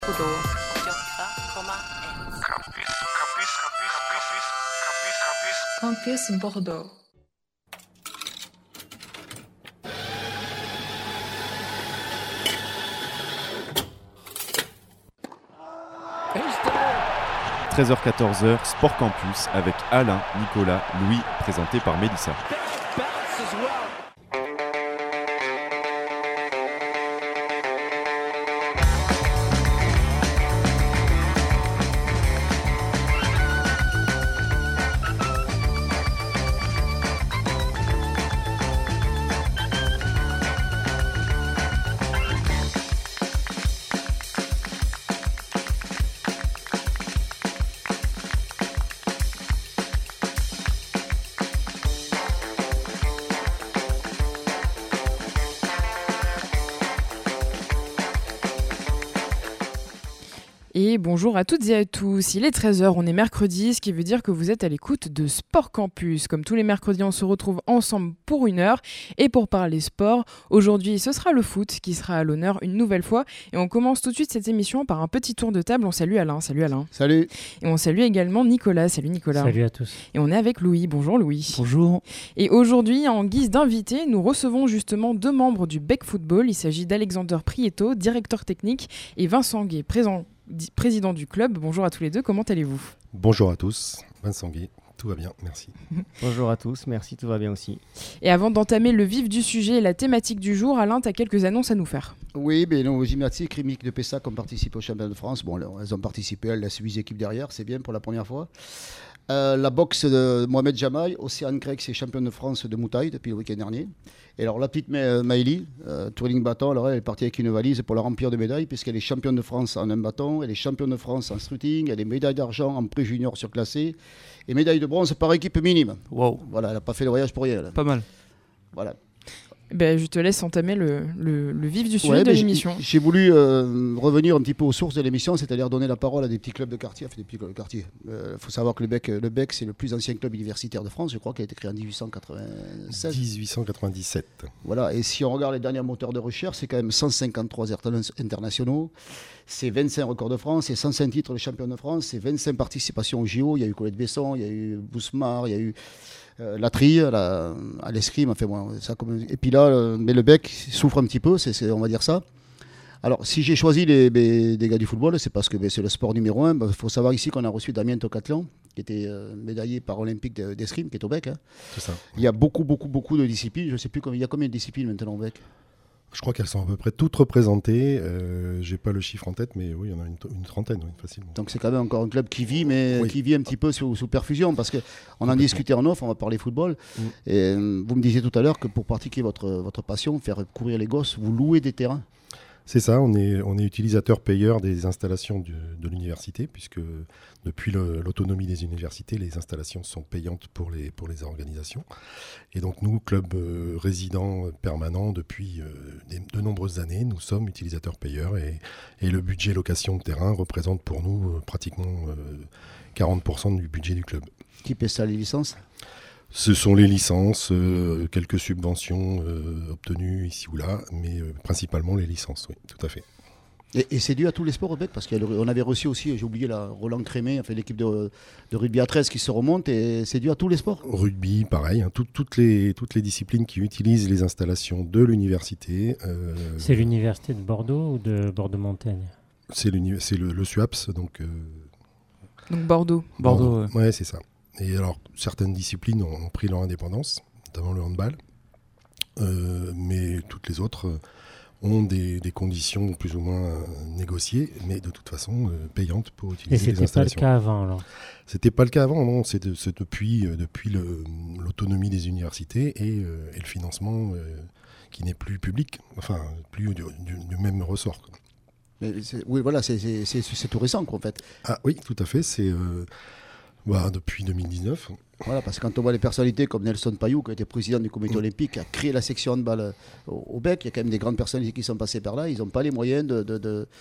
Bordeaux. Campus Bordeaux. « 13h-14h, Sport Campus avec Alain, Nicolas, Louis, présenté par Mélissa. Et bonjour à toutes et à tous, il est 13h, on est mercredi, ce qui veut dire que vous êtes à l'écoute de Sport Campus. Comme tous les mercredis, on se retrouve ensemble pour une heure et pour parler sport. Aujourd'hui, ce sera le foot qui sera à l'honneur une nouvelle fois. Et on commence tout de suite cette émission par un petit tour de table. On salue Alain, salut Alain. Salut. Et on salue également Nicolas, salut Nicolas. Salut à tous. Et on est avec Louis, bonjour Louis. Bonjour. Et aujourd'hui, en guise d'invité, nous recevons justement deux membres du Bec Football. Il s'agit d'Alexander Prieto, directeur technique, et Vincent Gué, président du club. Bonjour à tous les deux, comment allez-vous ? Bonjour à tous, Vincent Gué, tout va bien, merci. Bonjour à tous, merci, tout va bien aussi. Et avant d'entamer le vif du sujet et la thématique du jour, Alain, tu as quelques annonces à nous faire. Oui, mais nos gymnastiques Rémique de Pessac ont participé au championnat de France. Bon, elles ont participé, elles laissent 8 équipes derrière, c'est bien pour la première fois. La boxe de Mohamed Jamaï, Océane Grec, c'est championne de France de Moutaille depuis le week-end dernier. Et alors la petite Maëlie, twirling bâton, alors elle est partie avec une valise pour la remplir de médailles, puisqu'elle est championne de France en un bâton, elle est championne de France en strutting, elle est médaille d'argent en pré-junior surclassé, et médaille de bronze par équipe minime. Wow. Voilà, elle n'a pas fait le voyage pour rien. Là. Pas mal. Voilà. Ben, je te laisse entamer le vif du sujet de l'émission. J'ai voulu revenir un petit peu aux sources de l'émission, c'est-à-dire donner la parole à des petits clubs de quartier. Enfin, des petits clubs de quartier. Faut savoir que le Bec, c'est le plus ancien club universitaire de France. Je crois qu'il a été créé en 1896. 1897. Voilà, et si on regarde les derniers moteurs de recherche, c'est quand même 153 internationaux, c'est 25 records de France, c'est 105 titres de champion de France, c'est 25 participations au JO. Il y a eu Colette Besson, il y a eu Bousmar, il y a eu la trille, à l'escrime, enfin bon, ça comme... Et puis là, mais le Bec souffre un petit peu, on va dire ça. Alors, si j'ai choisi des gars du football, c'est parce que c'est le sport numéro 1. Il faut savoir ici qu'on a reçu Damien Tocatlan, qui était médaillé paralympique d'escrime, qui est au Bec. Hein. C'est ça. Il y a beaucoup de disciplines. Je ne sais plus il y a combien de disciplines maintenant au Bec. Je crois qu'elles sont à peu près toutes représentées. J'ai pas le chiffre en tête, mais oui, il y en a une trentaine, oui, facilement. Donc c'est quand même encore un club qui vit, mais qui vit un petit peu sous perfusion, parce qu'on en discutait en off, on va parler football. Et vous me disiez tout à l'heure que pour pratiquer votre passion, faire courir les gosses, vous louez des terrains. C'est ça, on est utilisateur payeur des installations de l'université, puisque depuis l'autonomie des universités, les installations sont payantes pour les organisations. Et donc nous, club résident permanent depuis de nombreuses années, nous sommes utilisateurs payeurs et le budget location de terrain représente pour nous pratiquement 40% du budget du club. Qui paie ça, les licences ? Ce sont les licences, quelques subventions obtenues ici ou là, mais principalement les licences, oui, tout à fait. Et c'est dû à tous les sports au Bec, parce qu'on avait reçu aussi, j'ai oublié, Roland Crémé, enfin, l'équipe de rugby à 13 qui se remonte, et c'est dû à tous les sports. Rugby, pareil, hein, toutes les disciplines qui utilisent les installations de l'université. C'est l'université de Bordeaux ou de Bordeaux-Montaigne ? C'est le SUAPS, donc... Donc Bordeaux. Bordeaux, ouais, c'est ça. Et alors, certaines disciplines ont pris leur indépendance, notamment le handball, mais toutes les autres ont des conditions plus ou moins négociées, mais de toute façon payantes pour utiliser les installations. Et c'était pas le cas avant, alors ? C'était pas le cas avant, non. C'est depuis l'autonomie des universités et le financement qui n'est plus public, enfin, plus du même ressort, quoi. Mais oui, voilà, c'est tout récent, quoi, en fait. Ah oui, tout à fait, c'est... depuis 2019. Voilà, parce que quand on voit les personnalités comme Nelson Payou, qui a été président du comité olympique, qui a créé la section handball au Bec, il y a quand même des grandes personnalités qui sont passées par là, ils n'ont pas les moyens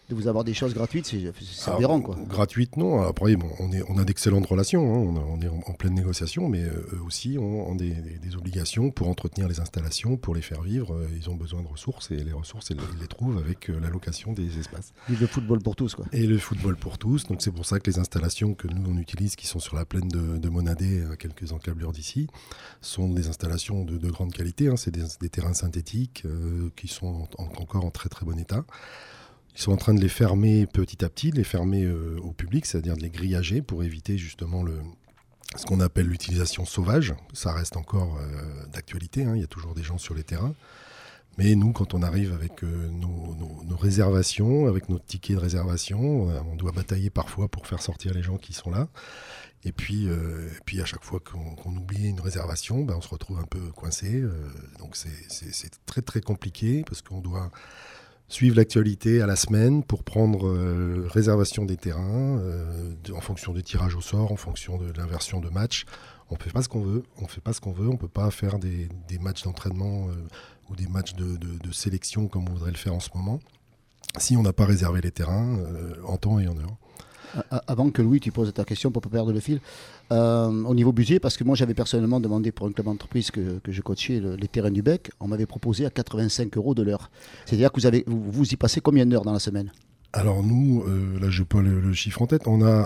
de vous avoir des choses gratuites, c'est aberrant, quoi. Gratuites, non. Après, bon, on a d'excellentes relations, hein. On est en pleine négociation, mais eux aussi ont des obligations pour entretenir les installations, pour les faire vivre. Ils ont besoin de ressources, et les ressources, ils les trouvent avec l'allocation des espaces. Et le football pour tous, quoi. Et le football pour tous. Donc c'est pour ça que les installations que nous on utilise, qui sont sur la plaine de Monadé, à quelques encablures d'ici, sont des installations de grande qualité, hein. C'est des terrains synthétiques qui sont encore en très très bon état. Ils sont en train de les fermer petit à petit, de les fermer au public, c'est-à-dire de les grillager pour éviter justement ce qu'on appelle l'utilisation sauvage. Ça reste encore d'actualité, hein. Il y a toujours des gens sur les terrains. Mais nous, quand on arrive avec nos réservations, avec notre ticket de réservation, on doit batailler parfois pour faire sortir les gens qui sont là. Et puis à chaque fois qu'on oublie une réservation, on se retrouve un peu coincé. Donc c'est très très compliqué parce qu'on doit suivre l'actualité à la semaine pour prendre réservation des terrains en fonction du tirage au sort, en fonction de l'inversion de match. On ne fait pas ce qu'on veut, on ne peut pas faire des matchs d'entraînement ou des matchs de sélection comme on voudrait le faire en ce moment, si on n'a pas réservé les terrains en temps et en heure. Avant que Louis, tu poses ta question pour ne pas perdre le fil, au niveau budget, parce que moi j'avais personnellement demandé pour un club d'entreprise que je coachais les terrains du Bec, on m'avait proposé à 85 € de l'heure. C'est-à-dire que vous y passez combien d'heures dans la semaine ? Alors nous, là je n'ai pas le chiffre en tête,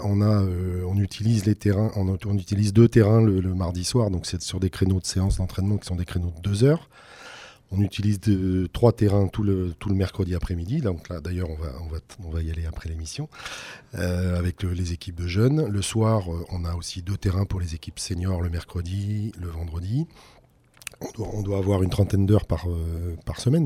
on utilise les terrains, on utilise 2 terrains le mardi soir, donc c'est sur des créneaux de séance d'entraînement qui sont des créneaux de 2 heures. On utilise 3 terrains tout le mercredi après-midi. Donc là, d'ailleurs, on va y aller après l'émission avec les équipes de jeunes. Le soir, on a aussi 2 terrains pour les équipes seniors le mercredi, le vendredi. On doit avoir une trentaine d'heures par semaine.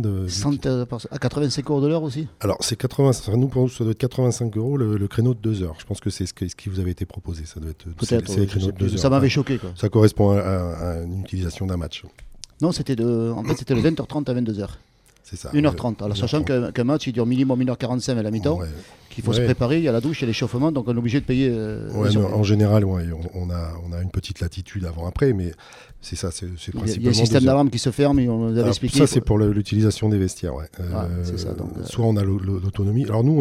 À 85 € de l'heure aussi ? Alors, pour nous, ça doit être 85 € le créneau de 2 heures. Je pense que c'est ce qui vous avait été proposé. Ça doit être peut-être. C'est les créneaux de 2 heures. Ça m'avait choqué, quoi. Ça correspond à une utilisation d'un match. Non, c'était de 20h30 à 22h. C'est ça. 1h30. Alors, sachant qu'un match, il dure minimum 1h45 à la mi-temps, qu'il faut se préparer, il y a la douche, il y a l'échauffement, donc on est obligé de payer. En général, on a une petite latitude avant-après, mais c'est ça, c'est principalement. Il y a un système d'alarme qui se ferme, et on l'avait expliqué. Ça, c'est pour l'utilisation des vestiaires, c'est ça, donc, soit on a l'autonomie. Alors nous,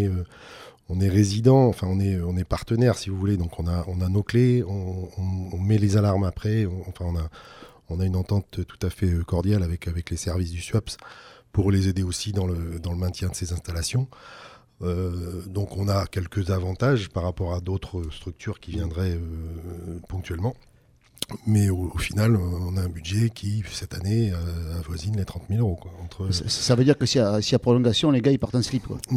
on est résident, enfin on est partenaire, si vous voulez, donc on a nos clés, on met les alarmes après, on a une entente tout à fait cordiale avec les services du SUAPS pour les aider aussi dans le maintien de ces installations. Donc on a quelques avantages par rapport à d'autres structures qui viendraient ponctuellement. Mais au final, on a un budget qui, cette année, avoisine les 30 000 €. Quoi, ça veut dire que s'il y a prolongation, les gars, ils partent en slip, quoi.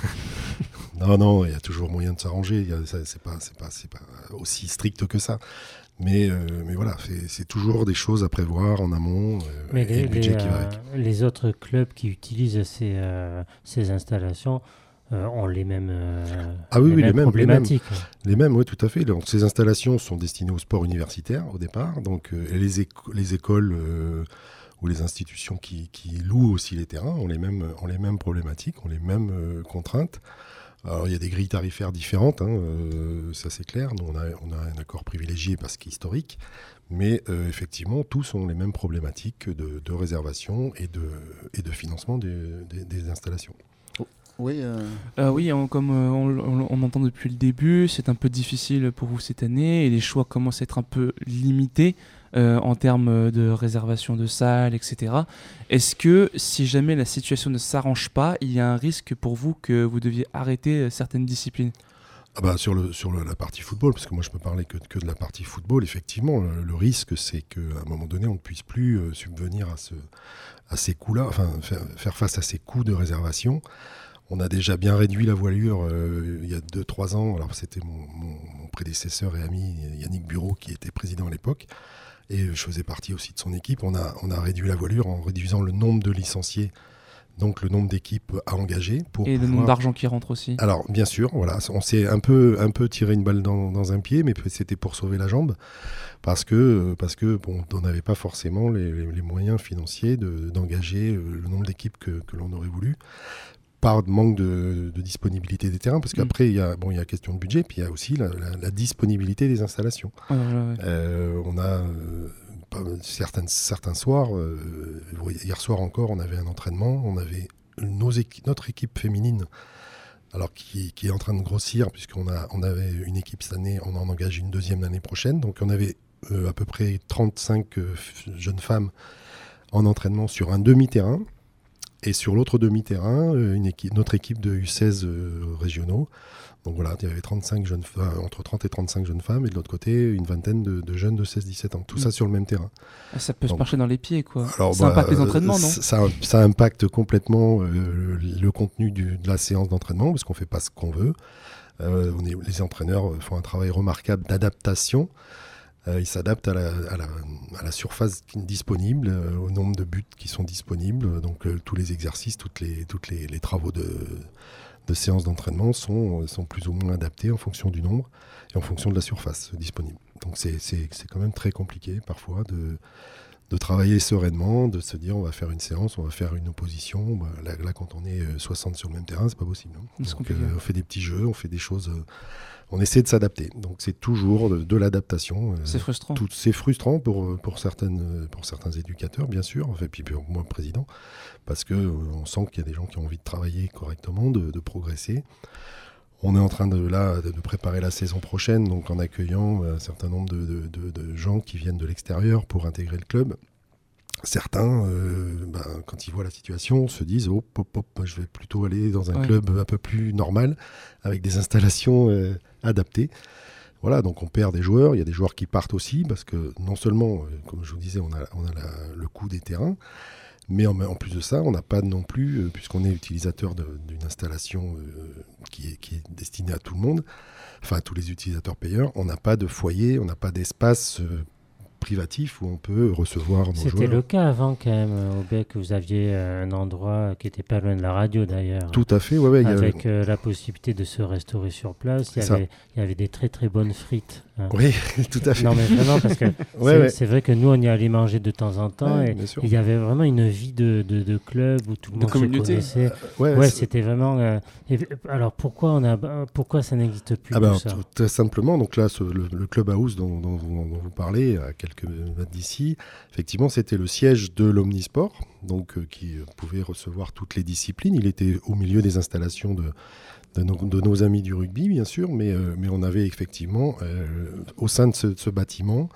Non, il y a toujours moyen de s'arranger. C'est pas aussi strict que ça. Mais voilà, c'est toujours des choses à prévoir en amont. Mais et le budget qui va avec. Les autres clubs qui utilisent ces installations ont les mêmes problématiques. Les mêmes, oui, tout à fait. Donc, ces installations sont destinées au sport universitaire au départ. Donc, les écoles ou les institutions qui louent aussi les terrains ont les mêmes problématiques, ont les mêmes contraintes. Alors, il y a des grilles tarifaires différentes, ça c'est clair. Nous, on a un accord privilégié parce qu'historique, mais effectivement, tous ont les mêmes problématiques de réservation et de financement des installations. Oui, comme on entend depuis le début, c'est un peu difficile pour vous cette année et les choix commencent à être un peu limités en termes de réservation de salles, etc. Est-ce que si jamais la situation ne s'arrange pas, il y a un risque pour vous que vous deviez arrêter certaines disciplines ? Sur la partie football, parce que moi je peux parler que de la partie football, effectivement, le risque c'est qu'à un moment donné on ne puisse plus subvenir à ces coûts-là, enfin faire face à ces coûts de réservation. On a déjà bien réduit la voilure il y a 2-3 ans. Alors c'était mon prédécesseur et ami Yannick Bureau qui était président à l'époque. Et je faisais partie aussi de son équipe. On a réduit la voilure en réduisant le nombre de licenciés, donc le nombre d'équipes à engager. Et le nombre d'argent qui rentre aussi. Alors bien sûr, voilà, on s'est un peu tiré une balle dans un pied, mais c'était pour sauver la jambe, parce que on n'avait pas forcément les moyens financiers d'engager le nombre d'équipes que l'on aurait voulu. Par manque de disponibilité des terrains, parce qu'après il y a question de budget, puis il y a aussi la disponibilité des installations. On a certains soirs, hier soir encore, on avait un entraînement, on avait notre équipe féminine Alors qui est en train de grossir, puisqu'on avait une équipe cette année, on en engage une deuxième l'année prochaine. Donc on avait à peu près 35 jeunes femmes en entraînement sur un demi-terrain. Et sur l'autre demi-terrain, notre équipe de U16 régionaux. Donc voilà, il y avait 35 jeunes femmes, entre 30 et 35 jeunes femmes, et de l'autre côté, une vingtaine de jeunes de 16-17 ans. Tout ça sur le même terrain. Ça peut se marcher dans les pieds, quoi. Alors, ça impacte les entraînements, non ? Ça impacte complètement le contenu de la séance d'entraînement, parce qu'on ne fait pas ce qu'on veut. Les entraîneurs font un travail remarquable d'adaptation. Ils s'adaptent à la surface disponible, au nombre de buts qui sont disponibles. Donc tous les exercices, tous les travaux de séances d'entraînement sont plus ou moins adaptés en fonction du nombre et en fonction de la surface disponible. Donc c'est quand même très compliqué parfois de travailler sereinement, de se dire on va faire une séance, on va faire une opposition. Là quand on est 60 sur le même terrain, c'est pas possible. Donc, on fait des petits jeux, on fait des choses... on essaie de s'adapter. Donc c'est toujours de l'adaptation. C'est frustrant. C'est frustrant pour certains éducateurs, bien sûr, et puis pour moi, président, parce qu'on sent qu'il y a des gens qui ont envie de travailler correctement, de progresser. On est en train de préparer la saison prochaine, donc en accueillant un certain nombre de gens qui viennent de l'extérieur pour intégrer le club. Certains, quand ils voient la situation, se disent je vais plutôt aller dans un club un peu plus normal, avec des installations adaptées. Voilà, donc on perd des joueurs. Il y a des joueurs qui partent aussi, parce que non seulement, comme je vous disais, on a le coût des terrains, mais en plus de ça, on n'a pas non plus, puisqu'on est utilisateur d'une installation qui est destinée à tout le monde, enfin à tous les utilisateurs payeurs, on n'a pas de foyer, on n'a pas d'espace privatif où on peut recevoir nos joueurs. C'était le cas avant quand même au Bec, vous aviez un endroit qui n'était pas loin de la radio d'ailleurs. Tout à fait, ouais. Avec la possibilité de se restaurer sur place. Il y avait des très très bonnes frites. Hein. Oui, tout à fait. Non mais vraiment parce que c'est vrai que nous on y allait manger de temps en temps et il y avait vraiment une vie de club où tout le monde se connaissait. C'était vraiment... alors pourquoi ça n'existe plus tout ça ? Très simplement, donc là le clubhouse dont vous parlez à quelques mètres d'ici, effectivement c'était le siège de l'Omnisport, donc qui pouvait recevoir toutes les disciplines. Il était au milieu des installations de nos amis du rugby, bien sûr, mais on avait effectivement, au sein de ce bâtiment,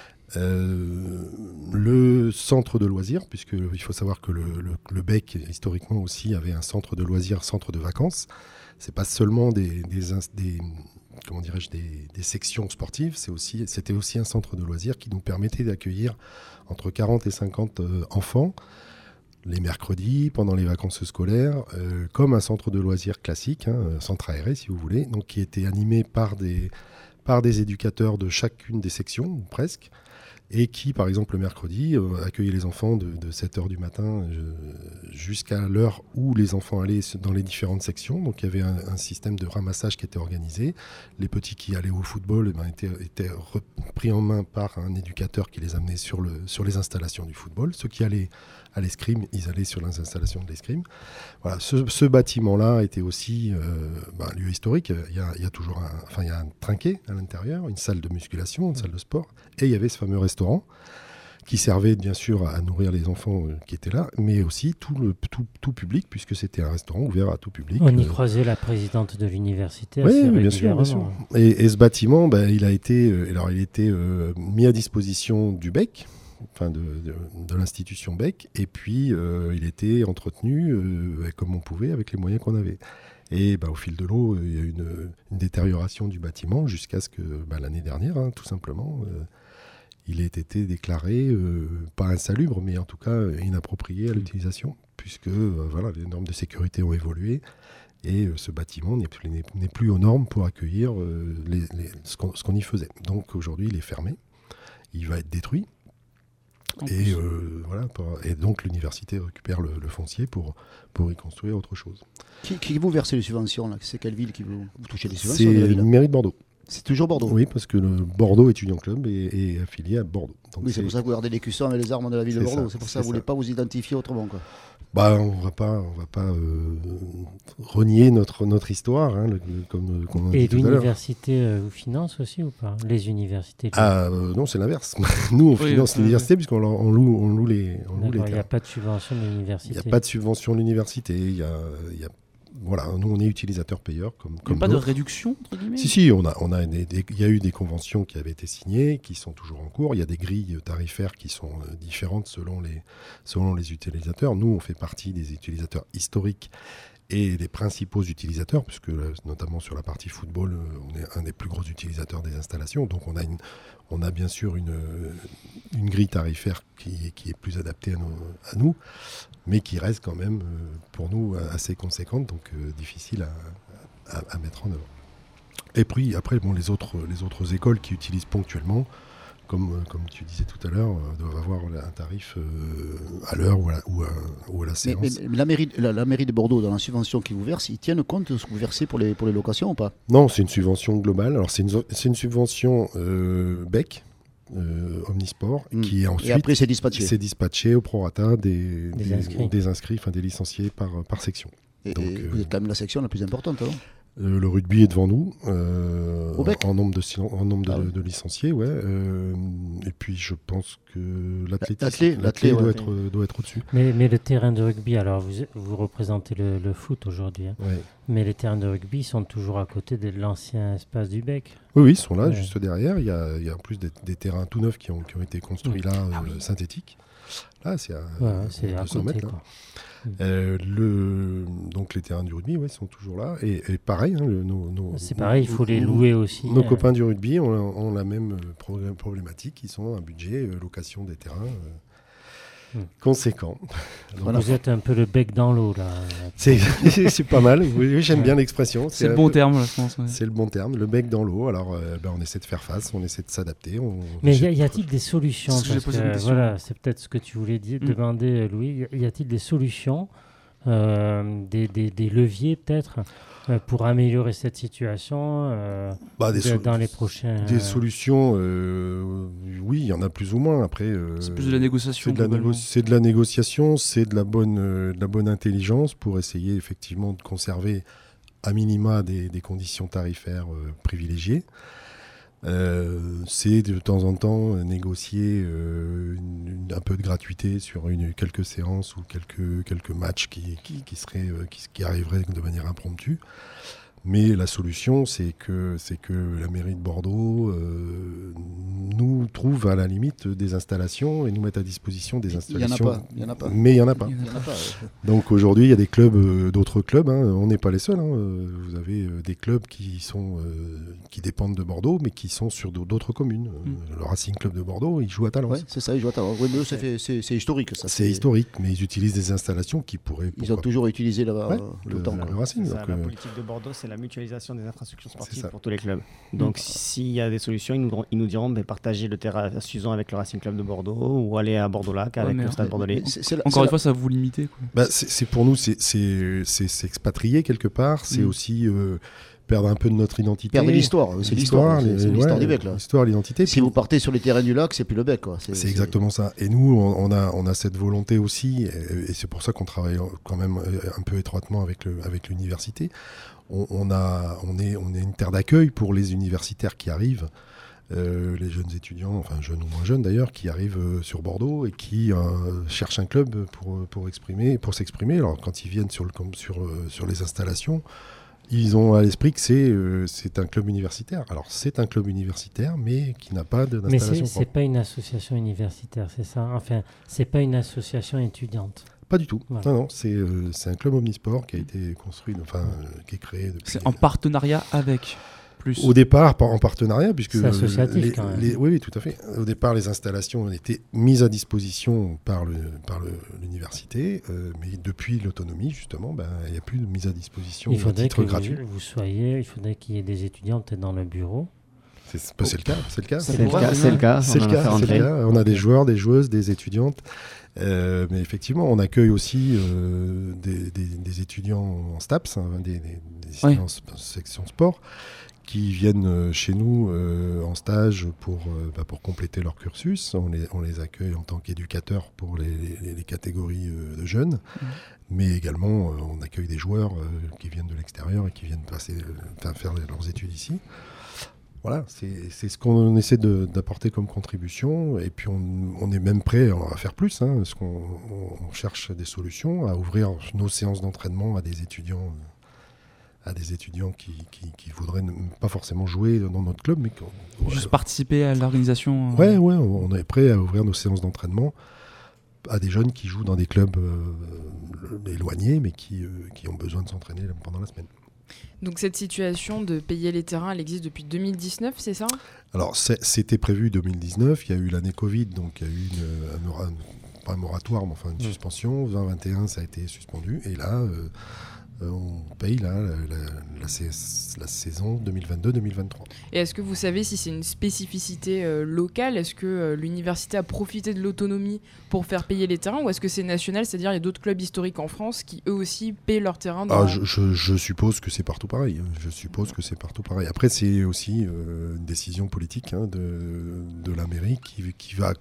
le centre de loisirs, puisqu'il faut savoir que le Bec, historiquement aussi, avait un centre de loisirs, centre de vacances. C'est pas seulement des sections sportives, c'était aussi un centre de loisirs qui nous permettait d'accueillir entre 40 et 50 enfants, les mercredis, pendant les vacances scolaires, comme un centre de loisirs classique, centre aéré si vous voulez, donc qui était animé par des éducateurs de chacune des sections, ou presque, et qui, par exemple, le mercredi, accueillait les enfants de 7h du matin jusqu'à l'heure où les enfants allaient dans les différentes sections. Donc il y avait un système de ramassage qui était organisé. Les petits qui allaient au football étaient pris en main par un éducateur qui les amenait sur les installations du football. Ceux qui allaient à l'escrime, ils allaient sur les installations de l'escrime. Voilà, ce bâtiment-là était aussi un lieu historique. Il y a toujours un trinquet à l'intérieur, une salle de musculation, une salle de sport, et il y avait ce fameux restaurant qui servait bien sûr à nourrir les enfants qui étaient là, mais aussi tout public, puisque c'était un restaurant ouvert à tout public. On y croisait la présidente de l'université assez régulièrement. Bien sûr. Et ce bâtiment, il a été mis à disposition du Bec, de l'institution Bec, et puis il était entretenu comme on pouvait avec les moyens qu'on avait. Et au fil de l'eau, il y a eu une détérioration du bâtiment jusqu'à ce que l'année dernière, tout simplement, il ait été déclaré pas insalubre, mais en tout cas inapproprié à l'utilisation, puisque les normes de sécurité ont évolué et ce bâtiment n'est plus aux normes pour accueillir ce qu'on y faisait. Donc aujourd'hui, il est fermé, il va être détruit. Et donc l'université récupère le foncier pour y construire autre chose. Qui vous verse les subventions là ? C'est quelle ville qui vous touchez les subventions ? C'est la mairie de Bordeaux. C'est toujours Bordeaux ? Oui, parce que le Bordeaux Étudiant Club est affilié à Bordeaux. Donc c'est pour ça que vous gardez les cuissons et les armes de la ville de Bordeaux. C'est pour ça que vous ne voulez pas vous identifier autrement, quoi. On va pas renier notre histoire, comme on a dit tout à l'heure. Et l'université vous finance aussi ou pas ? Les universités non, c'est l'inverse. Nous, on finance l'université puisqu'on loue les terrains. Il n'y a pas de subvention de l'université. Il n'y a pas de subvention de l'université. Il y a voilà, nous on est utilisateur payeur comme pas de réduction entre guillemets. Si, il y a eu des conventions qui avaient été signées, qui sont toujours en cours. Il y a des grilles tarifaires qui sont différentes selon les utilisateurs. Nous, on fait partie des utilisateurs historiques et les principaux utilisateurs, puisque notamment sur la partie football, on est un des plus gros utilisateurs des installations. Donc on a bien sûr une grille tarifaire qui est plus adaptée à nous, mais qui reste quand même pour nous assez conséquente, donc difficile à mettre en œuvre. Et puis après, les autres écoles qui utilisent ponctuellement, comme tu disais tout à l'heure, doivent avoir un tarif à l'heure ou à la séance. Mais la mairie de Bordeaux, dans la subvention qu'ils vous versent, ils tiennent compte de ce que vous versez pour les locations ou pas ? Non, c'est une subvention globale. Alors c'est une subvention BEC, Omnisport, qui est ensuite... Et après c'est dispatché ? C'est dispatché au prorata des inscrits, enfin des licenciés par section. Et vous êtes quand même la section la plus importante, alors ? Le rugby est devant nous, en nombre de licenciés, ouais. Et puis je pense que l'athlétisme doit être au-dessus. Mais le terrain de rugby, alors vous représentez le foot aujourd'hui, hein. Ouais. Mais les terrains de rugby sont toujours à côté de l'ancien espace du Bec. Oui, ils sont là, juste derrière. Il y a en plus des terrains tout neufs qui ont été construits là, synthétiques. Là, c'est à 200 mètres. Là. Donc les terrains du rugby sont toujours là et pareil c'est pareil, il faut les louer aussi. Nos copains du rugby ont la même problématique, ils ont un budget location des terrains conséquent. Donc vous êtes un peu le bec dans l'eau là. C'est pas mal, oui, j'aime bien l'expression. C'est le bon terme, je pense. Ouais. C'est le bon terme, le bec dans l'eau. Alors on essaie de faire face, on essaie de s'adapter. Mais y a-t-il des solutions ? Voilà, c'est peut-être ce que tu voulais demander, Louis. Y a-t-il des solutions, des leviers peut-être pour améliorer cette situation dans les prochains... Des solutions, oui, il y en a plus ou moins. Après, c'est plus de la négociation. C'est de la négociation, c'est de la bonne intelligence pour essayer effectivement de conserver à minima des conditions tarifaires privilégiées. C'est de temps en temps négocier un peu de gratuité sur quelques séances ou quelques matchs qui arriveraient de manière impromptue. Mais la solution, c'est que la mairie de Bordeaux nous trouve à la limite des installations et nous mette à disposition des installations. Il n'y en a pas. Mais il n'y en a pas. Donc aujourd'hui, il y a des clubs, d'autres clubs. On n'est pas les seuls. Vous avez des clubs qui dépendent de Bordeaux, mais qui sont sur d'autres communes. Le Racing Club de Bordeaux, il joue à Talence. Ouais, c'est ça, il joue à Talence. Oui, mais c'est historique, ça. C'est historique, mais ils utilisent des installations qui pourraient... Ils ont toujours utilisé le temps. Le Racing. La politique de Bordeaux, c'est la mutualisation des infrastructures sportives pour tous les clubs. Donc s'il y a des solutions, ils nous diront de partager le terrain suffisant avec le Racing Club de Bordeaux ou aller à Bordeaux-Lac avec le Stade Bordelais. Encore une fois, ça vous limite. C'est pour nous, c'est s'expatrier quelque part, c'est aussi... perdre un peu de notre identité. Perdre l'histoire, c'est l'histoire du Bec. L'histoire, l'identité. Si vous partez sur les terrains du Lac, c'est plus le Bec. C'est exactement ça. Et nous, on a cette volonté aussi, et c'est pour ça qu'on travaille quand même un peu étroitement avec l'université. On est une terre d'accueil pour les universitaires qui arrivent, les jeunes étudiants, enfin jeunes ou moins jeunes d'ailleurs, qui arrivent sur Bordeaux et qui cherchent un club pour s'exprimer. Alors quand ils viennent sur les installations, ils ont à l'esprit que c'est un club universitaire. Alors c'est un club universitaire, mais qui n'a pas d'installation. Mais c'est pas une association universitaire, c'est ça ? Enfin, c'est pas une association étudiante. Pas du tout. Voilà. Non, c'est un club omnisport qui a été construit, qui est créé depuis... C'est en partenariat avec plus. Au départ, en partenariat, puisque... C'est associatif quand même. Oui, tout à fait. Au départ, les installations ont été mises à disposition par l'université, mais depuis l'autonomie, justement, il n'y a plus de mise à disposition à titre gratuit. Il faudrait qu'il y ait des étudiants peut-être dans le bureau. C'est le cas. C'est le cas. On a des joueurs, des joueuses, des étudiantes. Mais effectivement, on accueille aussi des étudiants en STAPS, des étudiants en section sport, qui viennent chez nous en stage pour compléter leur cursus. On les accueille en tant qu'éducateurs pour les catégories de jeunes, mais également on accueille des joueurs qui viennent de l'extérieur et qui viennent faire leurs études ici. Voilà, c'est ce qu'on essaie d'apporter comme contribution, et puis on est même prêt à faire plus, parce qu'on cherche des solutions, à ouvrir nos séances d'entraînement à des étudiants à des étudiants qui voudraient pas forcément jouer dans notre club, mais juste participer à l'organisation. Ouais, on est prêt à ouvrir nos séances d'entraînement à des jeunes qui jouent dans des clubs éloignés, mais qui ont besoin de s'entraîner pendant la semaine. Donc cette situation de payer les terrains, elle existe depuis 2019, c'est ça ? Alors c'était prévu 2019, il y a eu l'année Covid, donc il y a eu pas un moratoire, mais enfin une suspension. 2021, ça a été suspendu, et là on paye la saison 2022-2023. Et est-ce que vous savez si c'est une spécificité locale ? Est-ce que l'université a profité de l'autonomie pour faire payer les terrains, ou est-ce que c'est national, c'est-à-dire il y a d'autres clubs historiques en France qui eux aussi payent leurs terrains je suppose que c'est partout pareil. Après, c'est aussi une décision politique de la mairie qui va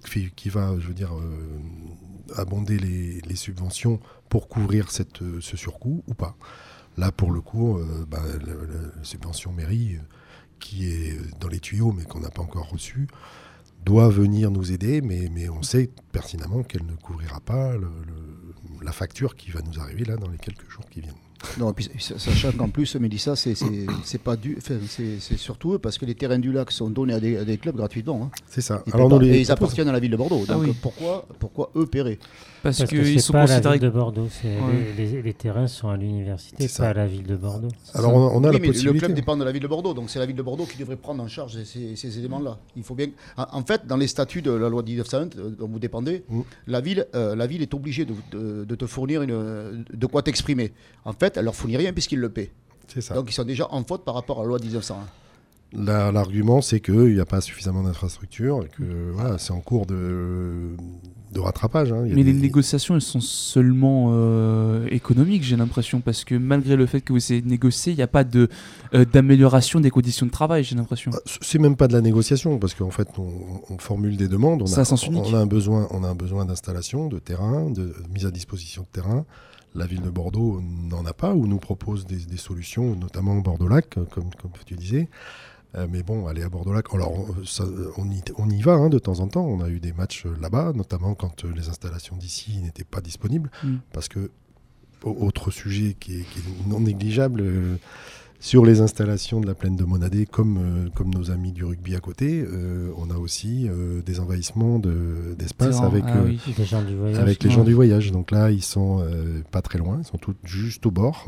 abonder les subventions pour couvrir ce surcoût ou pas. Là, pour le coup, la subvention mairie qui est dans les tuyaux mais qu'on n'a pas encore reçue doit venir nous aider, mais on sait pertinemment qu'elle ne couvrira pas la facture qui va nous arriver là dans les quelques jours qui viennent. Non, et puis, sachant qu'en plus, Mélissa, c'est surtout eux, parce que les terrains du lac sont donnés à des clubs gratuitement. Hein. C'est ça. Et ils appartiennent à la ville de Bordeaux. Donc pourquoi eux paieraient ? Parce que ils sont pas considérés à la ville de Bordeaux. Les terrains sont à l'université, pas à la ville de Bordeaux. Alors on a la possibilité. Le club dépend de la ville de Bordeaux, donc c'est la ville de Bordeaux qui devrait prendre en charge ces éléments-là. Il faut bien. En fait, dans les statuts de la loi 1901 dont vous dépendez, la ville est obligée de te fournir de quoi t'exprimer. En fait, elle leur fournit rien puisqu'ils le paient. C'est ça. Donc ils sont déjà en faute par rapport à la loi 1901. L'argument, c'est qu'il n'y a pas suffisamment d'infrastructures et que c'est en cours de rattrapage. Hein. Mais les négociations, elles sont seulement économiques, j'ai l'impression, parce que malgré le fait que vous essayez de négocier, il n'y a pas d'amélioration des conditions de travail, j'ai l'impression. C'est même pas de la négociation, parce qu'en fait, on formule des demandes. On a un besoin d'installation, de terrain, de mise à disposition de terrain. La ville de Bordeaux n'en a pas, ou nous propose des solutions, notamment au Bordeaux-Lac, comme tu disais. Mais bon, aller à Bordeaux-Lac, alors on y va de temps en temps. On a eu des matchs là-bas, notamment quand les installations d'ici n'étaient pas disponibles. Parce que, autre sujet qui est non négligeable, sur les installations de la plaine de Monadé, comme nos amis du rugby à côté, on a aussi des envahissements d'espace avec les gens du voyage. Donc là, ils sont pas très loin, ils sont tous juste au bord.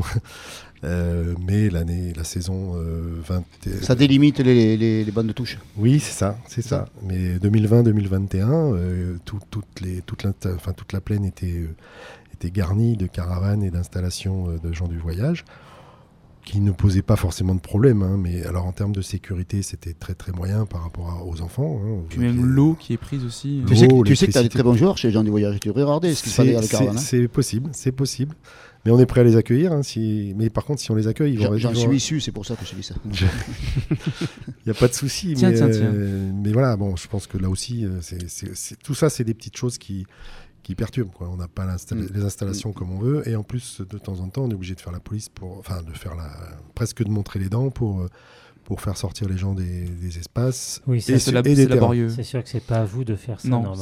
Mais la saison 20... Ça délimite les bandes de touche. Oui, c'est ça. Mais 2020-2021, toute la plaine était garnie de caravanes et d'installations de gens du voyage, qui ne posait pas forcément de problème, mais alors en termes de sécurité, c'était très très moyen par rapport aux enfants. Puis même l'eau qui est prise aussi. Tu sais que tu as des très bons joueurs chez les gens du voyage, tu devrais regarder ce qu'il fallait à la caravane. C'est possible. Mais on est prêt à les accueillir. Mais par contre, si on les accueille, ils vont... J'en suis issu, c'est pour ça que je dis ça. Il n'y a pas de souci. Mais voilà, bon, je pense que là aussi, tout ça, c'est des petites choses qui perturbent, quoi. On n'a pas les installations comme on veut, et en plus de temps en temps on est obligé de faire la police presque de montrer les dents pour faire sortir les gens des espaces. Oui, c'est laborieux. C'est sûr que c'est pas à vous de faire ça normalement.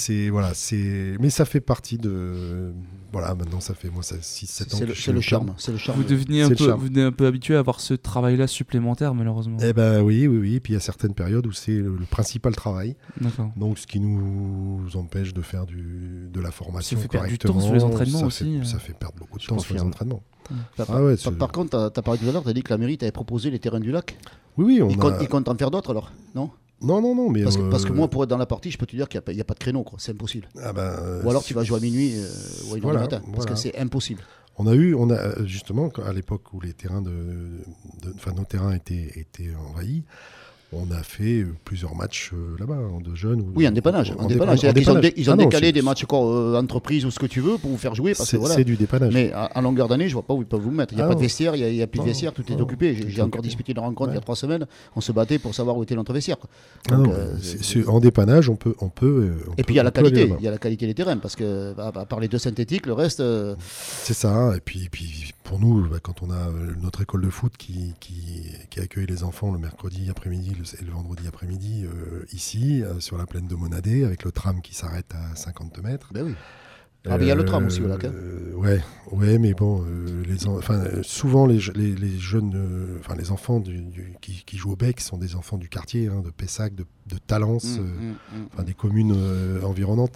Mais ça fait partie de... Voilà, maintenant ça fait 6-7 ans que je suis le charme. Vous devenez un peu habitué à avoir ce travail-là supplémentaire, malheureusement. Eh ben oui. Et puis il y a certaines périodes où c'est le principal travail. D'accord. Donc ce qui nous empêche de faire de la formation correctement. Ça fait perdre du temps sur les entraînements aussi. Ça fait perdre beaucoup de temps sur les entraînements. Par contre, tu as parlé tout à l'heure, tu as dit que la mairie t'avait proposé les terrains du lac. Oui, Ils comptent en faire d'autres alors, non ? Non, mais... Parce que moi, pour être dans la partie, je peux te dire qu'il n'y a pas de créneau, quoi. C'est impossible. Ou alors tu vas jouer à minuit ou à 1h du matin, parce que c'est impossible. On a justement, à l'époque où les terrains nos terrains étaient envahis, on a fait plusieurs matchs là-bas, de jeunes. Oui, en dépannage. Ils ont décalé des matchs entreprise ou ce que tu veux pour vous faire jouer. C'est du dépannage. Mais à longueur d'année, je ne vois pas où ils peuvent vous mettre. Il n'y a pas de vestiaire, il n'y a plus de vestiaire, tout est occupé. J'ai encore disputé une rencontre il y a 3 semaines. On se battait pour savoir où était notre vestiaire. En dépannage, on peut. Et puis il y a la qualité. Il y a la qualité des terrains, parce que à part les 2 synthétiques, le reste. C'est ça. Et puis pour nous, quand on a notre école de foot qui accueille les enfants le mercredi après-midi et le vendredi après-midi ici, sur la plaine de Monadé, avec le tram qui s'arrête à 50 mètres. Ben oui. Ah, mais il y a le tram aussi au lac. Ouais, mais bon, souvent les jeunes, les enfants qui jouent au bec sont des enfants du quartier, de Pessac, de Talence, des communes environnantes.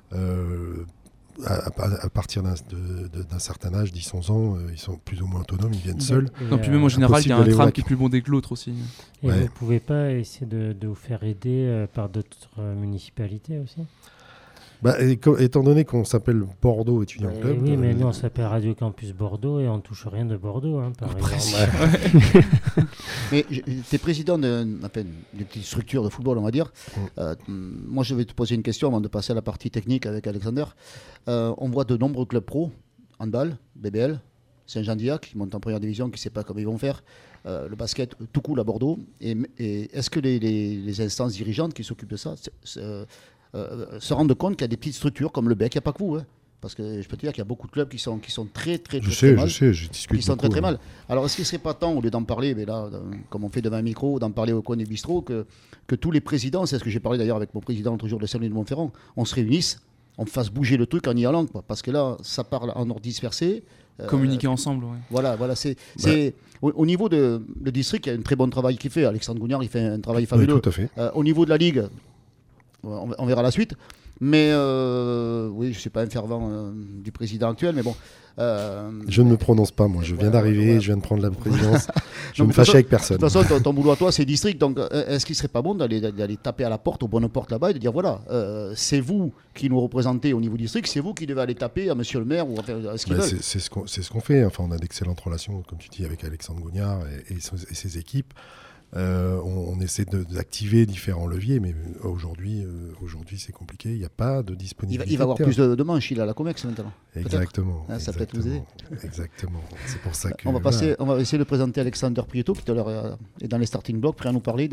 À partir d'un certain âge, 10-11 ans, ils sont plus ou moins autonomes, ils viennent seuls. Non, puis même en général, il y a un tram qui est plus bondé que l'autre aussi. Et vous ne pouvez pas essayer de vous faire aider par d'autres municipalités aussi ? Étant donné qu'on s'appelle Bordeaux Étudiants Club... Oui, mais nous on s'appelle Radio Campus Bordeaux et on ne touche rien de Bordeaux, par exemple. Mais tu es président d'une petite structure de football, on va dire. Moi, je vais te poser une question avant de passer à la partie technique avec Alexander. On voit de nombreux clubs pro, handball, BBL, Saint-Jean-d'Illac, qui montent en première division, qui ne sait pas comment ils vont faire. Le basket, tout cool à Bordeaux. Et est-ce que les instances dirigeantes qui s'occupent de ça... se rendent compte qu'il y a des petites structures comme le BEC, il n'y a pas que vous, parce que je peux te dire qu'il y a beaucoup de clubs qui sont très mal. Je discute qui sont très mal. Alors est-ce qu'il ne serait pas temps, au lieu d'en parler, mais là, comme on fait devant un micro, d'en parler au coin du bistrot, que tous les présidents, c'est ce que j'ai parlé d'ailleurs avec mon président l'autre jour de Saint-Louis de Montferrand, on se réunisse, on fasse bouger le truc en y allant, parce que là, ça parle en ordre dispersé. Communiquer ensemble, ouais. Voilà, c'est au niveau le district, il y a un très bon travail qu'il fait. Alexandre Gougnard, il fait un travail fabuleux. Oui, tout à fait. Au niveau de la Ligue, on verra la suite. Mais oui, je ne suis pas un fervent du président actuel, mais bon. Je ne me prononce pas, moi. Je viens d'arriver, je viens de prendre la présidence. Je ne me fâche avec personne. De toute façon, ton boulot à toi, c'est district. Donc, est-ce qu'il ne serait pas bon d'aller taper à la porte, aux bonnes portes là-bas, et de dire voilà, c'est vous qui nous représentez au niveau district, c'est vous qui devez aller taper à monsieur le maire ou à ce qu'il veut. C'est ce qu'on fait. Enfin, on a d'excellentes relations, comme tu dis, avec Alexandre Gougnard et ses équipes. On essaie d'activer différents leviers, mais aujourd'hui c'est compliqué. Il n'y a pas de disponibilité. Il va avoir plus de manches. Il a la Comex maintenant. Exactement. Ça peut être vous aider. Exactement. C'est pour ça que. On va essayer de présenter Alexander Prieto, qui est dans les starting blocks, prêt à nous parler.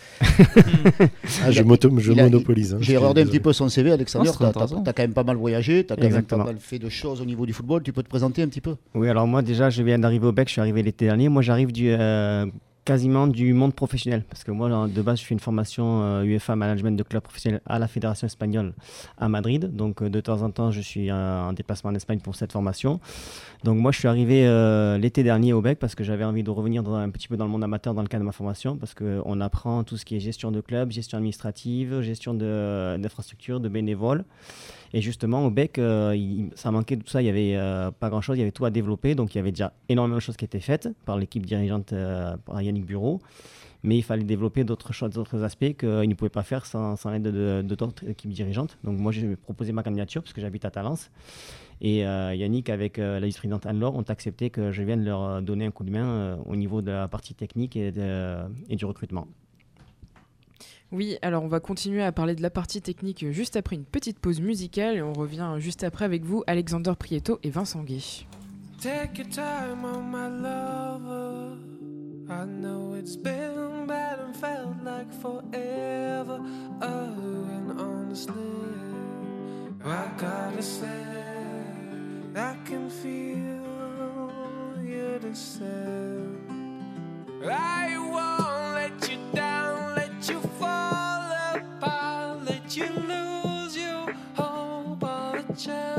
Je monopolise. J'ai regardé un petit peu son CV, Alexander. Tu as quand même pas mal voyagé, tu as quand même pas mal fait de choses au niveau du football. Tu peux te présenter un petit peu ? Oui, alors moi déjà, je viens d'arriver au BEC. Je suis arrivé l'été dernier. Moi, j'arrive quasiment du monde professionnel, parce que moi de base je fais une formation UEFA Management de club professionnel à la Fédération espagnole à Madrid, donc de temps en temps je suis en déplacement en Espagne pour cette formation. Donc moi je suis arrivé l'été dernier au BEC parce que j'avais envie de revenir un petit peu dans le monde amateur dans le cadre de ma formation, parce qu'on apprend tout ce qui est gestion de club, gestion administrative, gestion d'infrastructures, de bénévoles. Et justement, au BEC, ça manquait de tout ça, il n'y avait pas grand-chose, il y avait tout à développer. Donc il y avait déjà énormément de choses qui étaient faites par l'équipe dirigeante, par Yannick Bureau. Mais il fallait développer d'autres choses, d'autres aspects qu'il ne pouvait pas faire sans l'aide de d'autres équipes dirigeantes. Donc moi, j'ai proposé ma candidature parce que j'habite à Talence. Et Yannick, avec la vice-présidente Anne-Laure, ont accepté que je vienne leur donner un coup de main au niveau de la partie technique et du recrutement. Oui, alors on va continuer à parler de la partie technique juste après une petite pause musicale et on revient juste après avec vous, Alexander Prieto et Vincent Guay. Take your time on my lover. I know it's been bad and felt like forever. And honestly, I gotta say, I can feel your descent. I won't let you down, let you fall apart, let you lose your hope or a chance.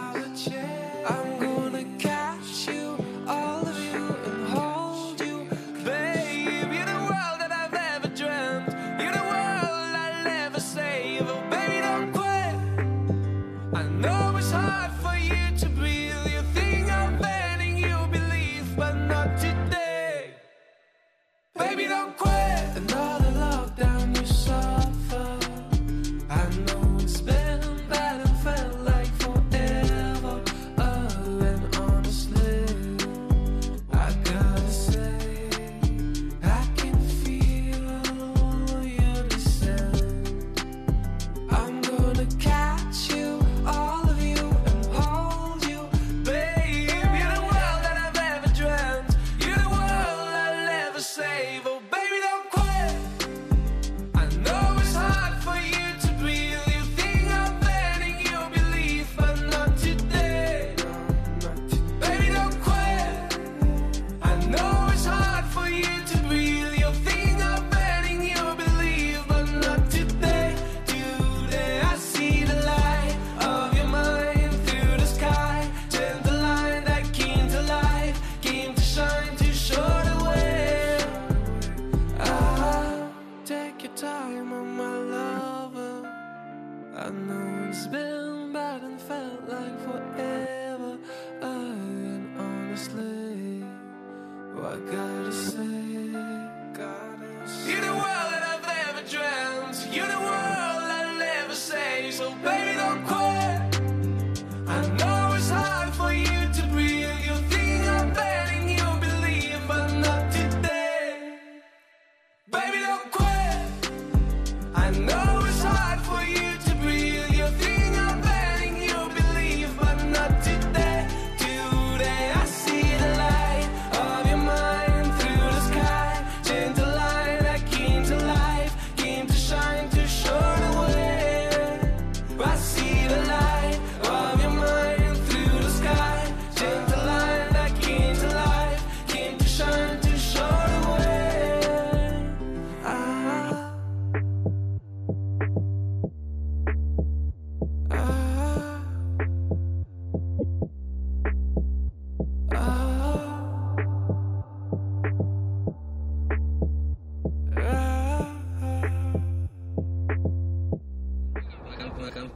I'm gonna catch you, all of you, and hold you, babe. You're the world that I've ever dreamt. You're the world I'll never save. Oh, baby, don't quit. I know it's hard for you to breathe. You think I'm letting you believe, but not today. Baby, don't quit. Another lockdown, you suffer. I know it's been bad and felt like forever. And honestly, I gotta say, I can feel your descent. I'm gonna catch you, all of you, and hold you, babe. You're the world that I've ever dreamt. You're the world I'll never save. Oh, baby, don't quit. I know it's hard for you to breathe. You think I'm letting you believe, but not today. Baby, don't quit. I know it's hard for you to breathe. You think I'm letting you believe, but not today. Today I see the light of your mind through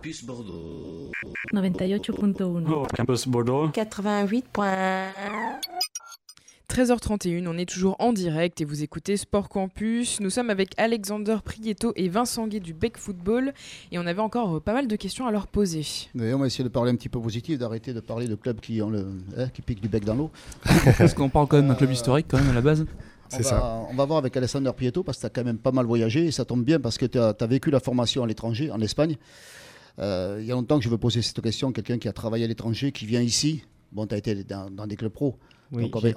Campus Bordeaux. 98.1. Campus Bordeaux. 88. 13h31, on est toujours en direct et vous écoutez Sport Campus. Nous sommes avec Alexander Prieto et Vincent Gué du Bec Football et on avait encore pas mal de questions à leur poser. Oui, on va essayer de parler un petit peu positif, d'arrêter de parler de clubs qui piquent du bec dans l'eau. Parce qu'on parle quand même d'un club historique quand même à la base. On va voir avec Alexander Prieto parce que tu as quand même pas mal voyagé et ça tombe bien parce que tu as vécu la formation à l'étranger, en Espagne. Il y a longtemps que je veux poser cette question, quelqu'un qui a travaillé à l'étranger, qui vient ici. Bon, tu as été dans des clubs pro. Oui, donc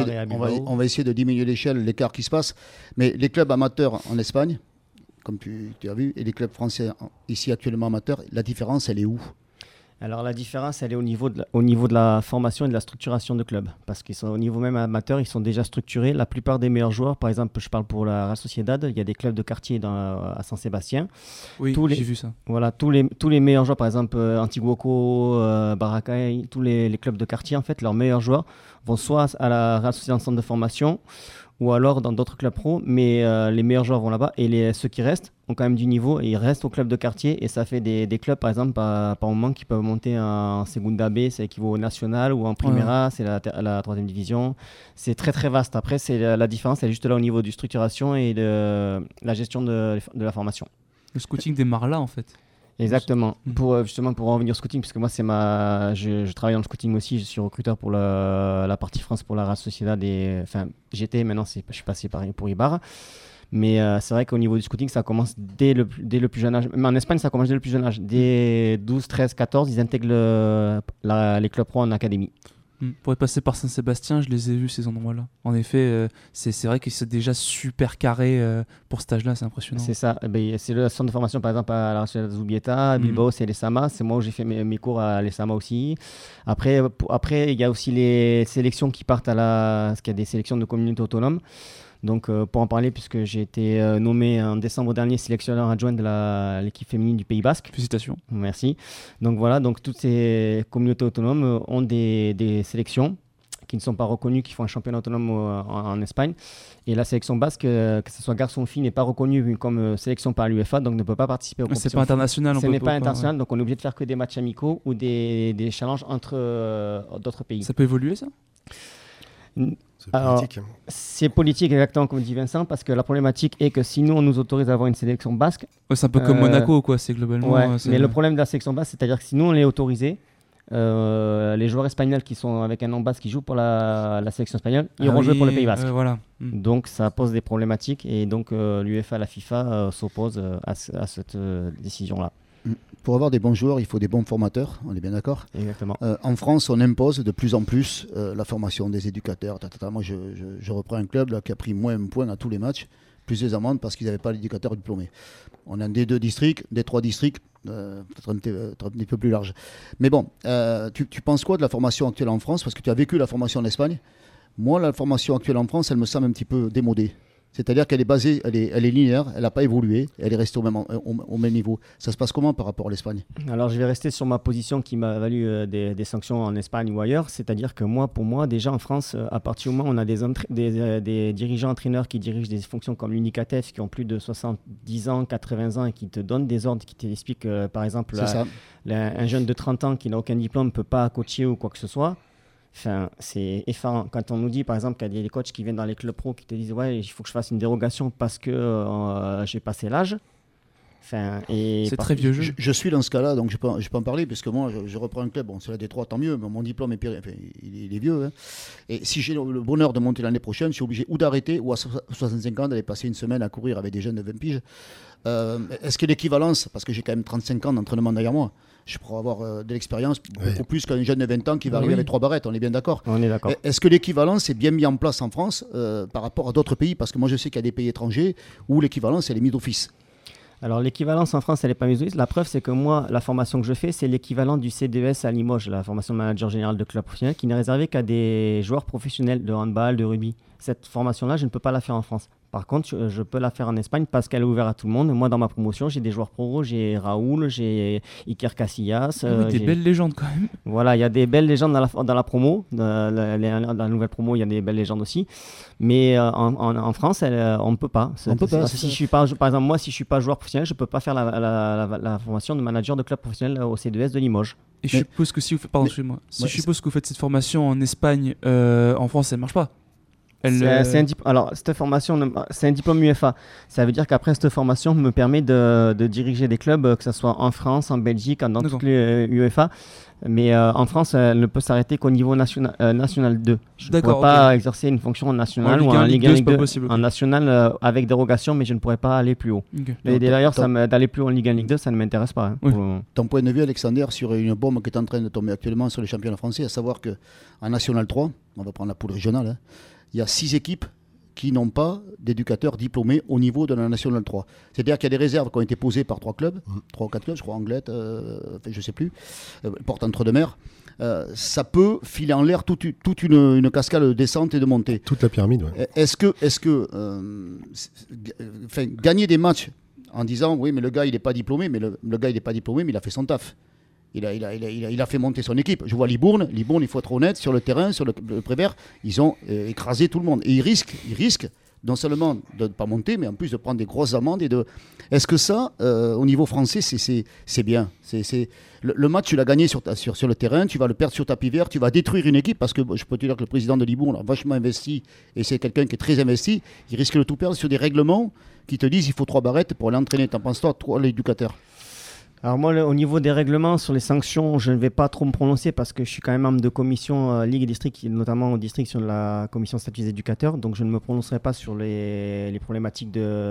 on va essayer de diminuer l'écart qui se passe. Mais les clubs amateurs en Espagne, comme tu as vu, et les clubs français ici actuellement amateurs, la différence, elle est où ? Alors la différence, elle est au niveau de la formation et de la structuration de clubs. Parce qu'ils sont au niveau même amateur, ils sont déjà structurés. La plupart des meilleurs joueurs, par exemple, je parle pour la Real Sociedad, il y a des clubs de quartier à San Sébastien. Oui, j'ai vu ça. Voilà, tous les meilleurs joueurs, par exemple Antiguoco, Baracay, tous les clubs de quartier, en fait, leurs meilleurs joueurs vont soit à la Real Sociedad en centre de formation, ou alors dans d'autres clubs pro, mais les meilleurs joueurs vont là-bas et ceux qui restent ont quand même du niveau et ils restent au club de quartier et ça fait des clubs par exemple par moment qui peuvent monter en Segunda B, c'est équivaut au national, ou en Primera, c'est la 3e division. C'est très très vaste. Après, c'est la différence, elle est juste là au niveau du structuration et de la gestion de la formation. Le scouting démarre là en fait. Exactement. Justement pour en revenir au scouting, puisque moi je travaille dans le scouting aussi, je suis recruteur pour la partie France pour la Real Sociedad maintenant je suis passé pour Ibar. Mais c'est vrai qu'au niveau du scouting, ça commence dès le plus jeune âge. Mais en Espagne, ça commence dès le plus jeune âge. Dès 12, 13, 14, ils intègrent les clubs pro en académie. Pour être passé par Saint-Sébastien, je les ai vus ces endroits-là. En effet, c'est vrai que c'est déjà super carré pour cet âge-là, c'est impressionnant. C'est ça. C'est le centre de formation, par exemple, à la Real Zubieta, à Bilbao, c'est l'ESAMA. C'est moi où j'ai fait mes cours à l'ESAMA aussi. Après, il y a aussi les sélections qui partent parce qu'il y a des sélections de communautés autonomes. Donc, pour en parler, puisque j'ai été nommé en décembre dernier sélectionneur adjoint de l'équipe féminine du Pays Basque. Félicitations. Merci. Donc voilà, toutes ces communautés autonomes ont des sélections qui ne sont pas reconnues, qui font un championnat autonome en Espagne. Et la sélection basque, que ce soit garçon ou fille, n'est pas reconnue comme sélection par l'UEFA, donc ne peut pas participer aux compétitions. C'est pas international. Ce n'est pas international, donc on est obligé de faire que des matchs amicaux ou des challenges entre d'autres pays. Ça peut évoluer, ça ? C'est politique. C'est politique, exactement comme dit Vincent, parce que la problématique est que si nous on nous autorise à avoir une sélection basque, c'est un peu comme Monaco, quoi. C'est globalement. Ouais, mais le problème de la sélection basque, c'est-à-dire que si nous on est autorisé, les joueurs espagnols qui sont avec un nom basque qui jouent pour la sélection espagnole, ils iront jouer pour le Pays Basque. Voilà. Donc ça pose des problématiques et donc l'UEFA, la FIFA s'oppose à cette décision-là. Pour avoir des bons joueurs, il faut des bons formateurs, on est bien d'accord ? Exactement. En France, on impose de plus en plus la formation des éducateurs. Moi, je reprends un club là, qui a pris moins un point à tous les matchs, plus des amendes parce qu'ils n'avaient pas l'éducateur diplômé. On a des 2 districts, des 3 districts, peut-être un petit peu plus large. Mais bon, tu penses quoi de la formation actuelle en France ? Parce que tu as vécu la formation en Espagne. Moi, la formation actuelle en France, elle me semble un petit peu démodée. C'est-à-dire qu'elle est basée, elle est linéaire, elle n'a pas évolué, elle est restée au même niveau. Ça se passe comment par rapport à l'Espagne ? Alors je vais rester sur ma position qui m'a valu des sanctions en Espagne ou ailleurs. C'est-à-dire que pour moi, déjà en France, à partir du moment où on a des dirigeants entraîneurs qui dirigent des fonctions comme l'UNICATEF, qui ont plus de 70 ans, 80 ans et qui te donnent des ordres, qui t'expliquent par exemple un jeune de 30 ans qui n'a aucun diplôme ne peut pas coacher ou quoi que ce soit. Enfin, c'est effarant. Quand on nous dit, par exemple, qu'il y a des coachs qui viennent dans les clubs pro qui te disent « Ouais, il faut que je fasse une dérogation parce que j'ai passé l'âge. » C'est très vieux jeu. Je suis dans ce cas-là, donc je peux en parler, parce que moi, je reprends un club. Bon, c'est la D3, tant mieux, mais mon diplôme il est vieux. Hein. Et si j'ai le bonheur de monter l'année prochaine, je suis obligé ou d'arrêter, ou à 65 ans, d'aller passer une semaine à courir avec des jeunes de 20 piges. Est-ce que l'équivalence, parce que j'ai quand même 35 ans d'entraînement derrière moi, je pourrais avoir de l'expérience beaucoup plus qu'un jeune de 20 ans qui va arriver avec 3 barrettes, on est bien d'accord. On est d'accord. Est-ce que l'équivalence est bien mise en place en France par rapport à d'autres pays ? Parce que moi je sais qu'il y a des pays étrangers où l'équivalence elle est mise d'office. Alors l'équivalence en France, elle n'est pas mise d'office. La preuve, c'est que moi, la formation que je fais, c'est l'équivalent du CDES à Limoges, la formation de manager général de club professionnel, qui n'est réservée qu'à des joueurs professionnels de handball, de rugby. cette formation-là, je ne peux pas la faire en France. Par contre, je peux la faire en Espagne parce qu'elle est ouverte à tout le monde. Moi, dans ma promotion, j'ai des joueurs pro, j'ai Raoul, j'ai Iker Casillas. Des belles légendes quand même. Voilà, il y a des belles légendes dans la promo. Dans la nouvelle promo, il y a des belles légendes aussi. Mais en France, on ne peut pas. Si je suis pas. Par exemple, moi, si je ne suis pas joueur professionnel, je ne peux pas faire la formation de manager de club professionnel au C2S de Limoges. Et je suppose que si vous faites, je suppose que vous faites cette formation en Espagne, en France, ça ne marche pas. Alors, cette formation, c'est un diplôme UEFA. Ça veut dire qu'après, cette formation me permet de diriger des clubs, que ce soit en France, en Belgique, dans toutes les UEFA. Mais en France, elle ne peut s'arrêter qu'au niveau national 2. Je ne pourrais pas exercer une fonction nationale ou en Ligue 1, Ligue 2, en national avec dérogation, mais je ne pourrais pas aller plus haut. Et d'ailleurs, d'aller plus haut en Ligue 1, Ligue 2, ça ne m'intéresse pas. Ton point de vue, Alexander, sur une bombe qui est en train de tomber actuellement sur les championnats français, à savoir qu'en National 3, on va prendre la poule régionale, il y a 6 équipes qui n'ont pas d'éducateurs diplômés au niveau de la National 3. C'est-à-dire qu'il y a des réserves qui ont été posées par 3 clubs, 3 ou 4 clubs, je crois, Anglette, je ne sais plus, Porte entre deux mers. Ça peut filer en l'air toute une cascade de descente et de montée. Toute la pyramide, ouais. Est-ce que gagner des matchs en disant, oui, mais le gars, il n'est pas diplômé, mais le gars, il n'est pas diplômé, mais il a fait son taf. Il a fait monter son équipe. Je vois Libourne, il faut être honnête, sur le terrain, sur le Prévert, ils ont écrasé tout le monde. Et ils risquent non seulement de ne pas monter, mais en plus de prendre des grosses amendes. Est-ce que ça, au niveau français, c'est bien le match, tu l'as gagné sur le terrain, tu vas le perdre sur tapis vert, tu vas détruire une équipe, parce que je peux te dire que le président de Libourne a vachement investi, et c'est quelqu'un qui est très investi, il risque de tout perdre sur des règlements qui te disent il faut 3 barrettes pour aller entraîner. T'en penses toi, l'éducateur? Alors moi, au niveau des règlements sur les sanctions, je ne vais pas trop me prononcer parce que je suis quand même membre de commission Ligue et District, notamment au district sur la commission statut des éducateurs, donc je ne me prononcerai pas sur les problématiques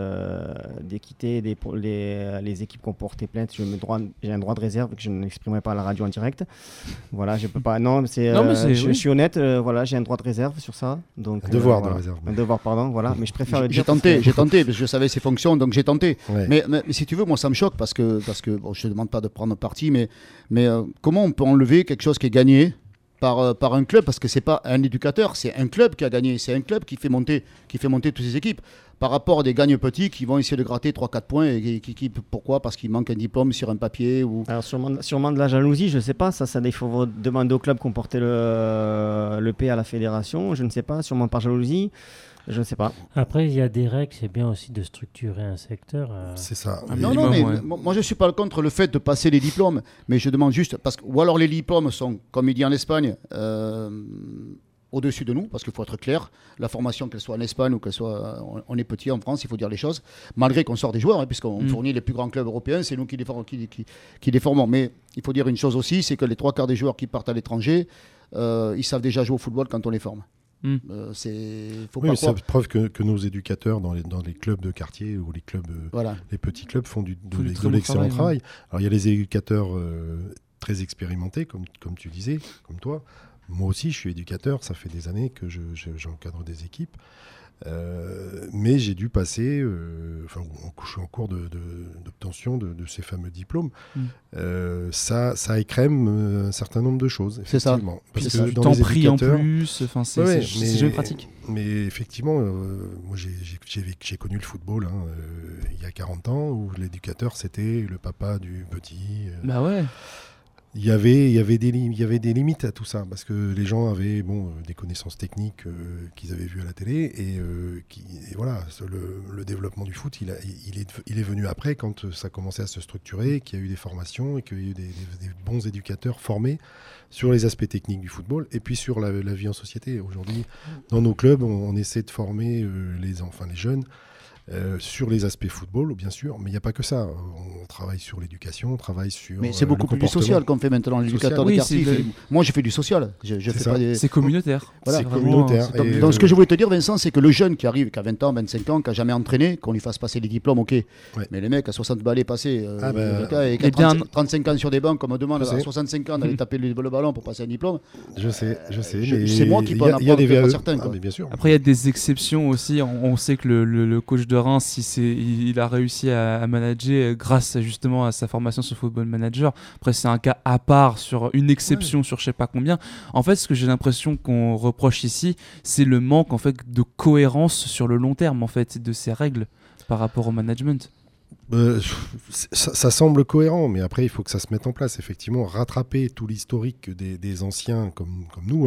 d'équité les équipes qui ont porté plainte. J'ai un droit de réserve que je n'exprimerai pas à la radio en direct. Voilà, je peux pas. Je suis honnête. Voilà, j'ai un droit de réserve sur ça. Donc, un devoir de réserve. Un devoir, pardon. Voilà, mais je préfère le dire. J'ai tenté parce que je savais ses fonctions, donc j'ai tenté. Ouais. Mais si tu veux, moi ça me choque parce que bon, je ne demande pas de prendre parti, mais comment on peut enlever quelque chose qui est gagné par un club, parce que c'est pas un éducateur, c'est un club qui a gagné, c'est un club qui fait monter toutes ses équipes, par rapport à des gagnes petits qui vont essayer de gratter 3-4 points, et pourquoi? Parce qu'il manque un diplôme sur un papier ou... Alors sûrement de la jalousie, je ne sais pas, ça il faut demander au club qui ont porté le P à la fédération, je ne sais pas, sûrement par jalousie. Je ne sais pas. Après, il y a des règles, c'est bien aussi de structurer un secteur. C'est ça. Non, mais moi je ne suis pas contre le fait de passer les diplômes, mais je demande juste, ou alors les diplômes sont, comme il dit en Espagne, au-dessus de nous, parce qu'il faut être clair, la formation, qu'elle soit en Espagne ou qu'elle soit... On est petit en France, il faut dire les choses, malgré qu'on sort des joueurs, puisqu'on fournit les plus grands clubs européens, c'est nous qui les formons. Mais il faut dire une chose aussi, c'est que les 3/4 des joueurs qui partent à l'étranger, ils savent déjà jouer au football quand on les forme. C'est preuve que nos éducateurs dans les clubs de quartier ou les clubs, les petits clubs font de l'excellent travail. Alors il y a les éducateurs très expérimentés, comme tu disais, comme toi. Moi aussi, je suis éducateur. Ça fait des années que j'encadre des équipes. Mais j'ai dû passer, je suis en cours d'obtention de ces fameux diplômes. Ça écrème un certain nombre de choses. C'est ça. Parce que dans les éducateurs, en plus, c'est jamais pratique. Mais effectivement, moi j'ai connu le football il y a 40 ans, où l'éducateur c'était le papa du petit. Bah ouais. Il y avait des limites à tout ça, parce que les gens avaient des connaissances techniques qu'ils avaient vues à la télé, et voilà, le développement du foot, il est venu après, quand ça commençait à se structurer, qu'il y a eu des formations et qu'il y a eu des bons éducateurs formés sur les aspects techniques du football et puis sur la vie en société. Aujourd'hui, dans nos clubs, on essaie de former les jeunes sur les aspects football, bien sûr, mais il n'y a pas que ça. On travaille sur l'éducation, on travaille sur. Mais c'est beaucoup plus du social qu'on fait maintenant, l'éducateur de quartier. Moi, j'ai fait du social. C'est communautaire. Voilà. C'est communautaire. Donc, ce que je voulais te dire, Vincent, c'est que le jeune qui arrive, qui a 20 ans, 25 ans, qui n'a jamais entraîné, qu'on lui fasse passer les diplômes, ok. Ouais. Mais les mecs à 60 balais passés, et qui a 35 ans sur des bancs, comme on demande à 65 ans d'aller taper le ballon pour passer un diplôme. Je sais. C'est moi qui peux en apprendre certains. Bien sûr. Après, il y a des exceptions aussi. On sait que le coach de Reims, il a réussi à manager grâce justement à sa formation sur Football Manager. Après, c'est un cas à part, sur une exception sur je sais pas combien. En fait, ce que j'ai l'impression qu'on reproche ici, c'est le manque en fait de cohérence sur le long terme en fait de ces règles par rapport au management. Ça semble cohérent, mais après il faut que ça se mette en place. Effectivement, rattraper tout l'historique des anciens comme nous,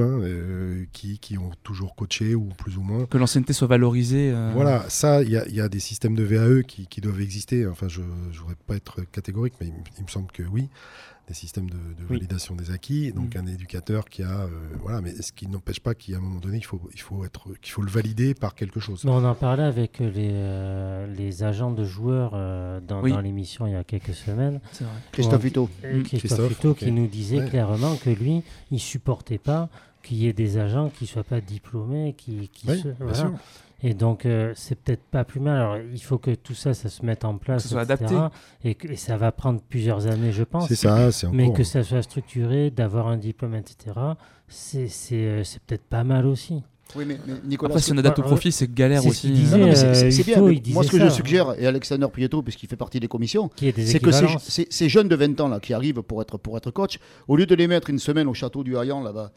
qui ont toujours coaché ou plus ou moins. Que l'ancienneté soit valorisée. Voilà, ça, il y a des systèmes de VAE qui doivent exister. Enfin, je ne voudrais pas être catégorique, mais il me semble que oui. Des systèmes de validation des acquis, donc un éducateur qui a mais ce qui n'empêche pas qu'à un moment donné qu'il faut le valider par quelque chose. Mais on en parlait avec les agents de joueurs dans l'émission il y a quelques semaines. C'est vrai. Christophe Hutot qui nous disait clairement que lui il supportait pas qu'il y ait des agents qui soient pas diplômés, bien sûr. Et donc, c'est peut-être pas plus mal. Alors, il faut que tout ça se mette en place, que ça soit adapté. Et ça va prendre plusieurs années, je pense. C'est ça, c'est en cours. Mais que ça soit structuré, d'avoir un diplôme, etc., c'est peut-être pas mal aussi. Oui, mais Nicolas... Après, si on adapte au profil, c'est galère aussi. C'est bien. Moi, ce que je suggère, et Alexander Prieto, puisqu'il fait partie des commissions, c'est que ces jeunes de 20 ans là, qui arrivent pour être coach, au lieu de les mettre une semaine au château du Hayan, là-bas,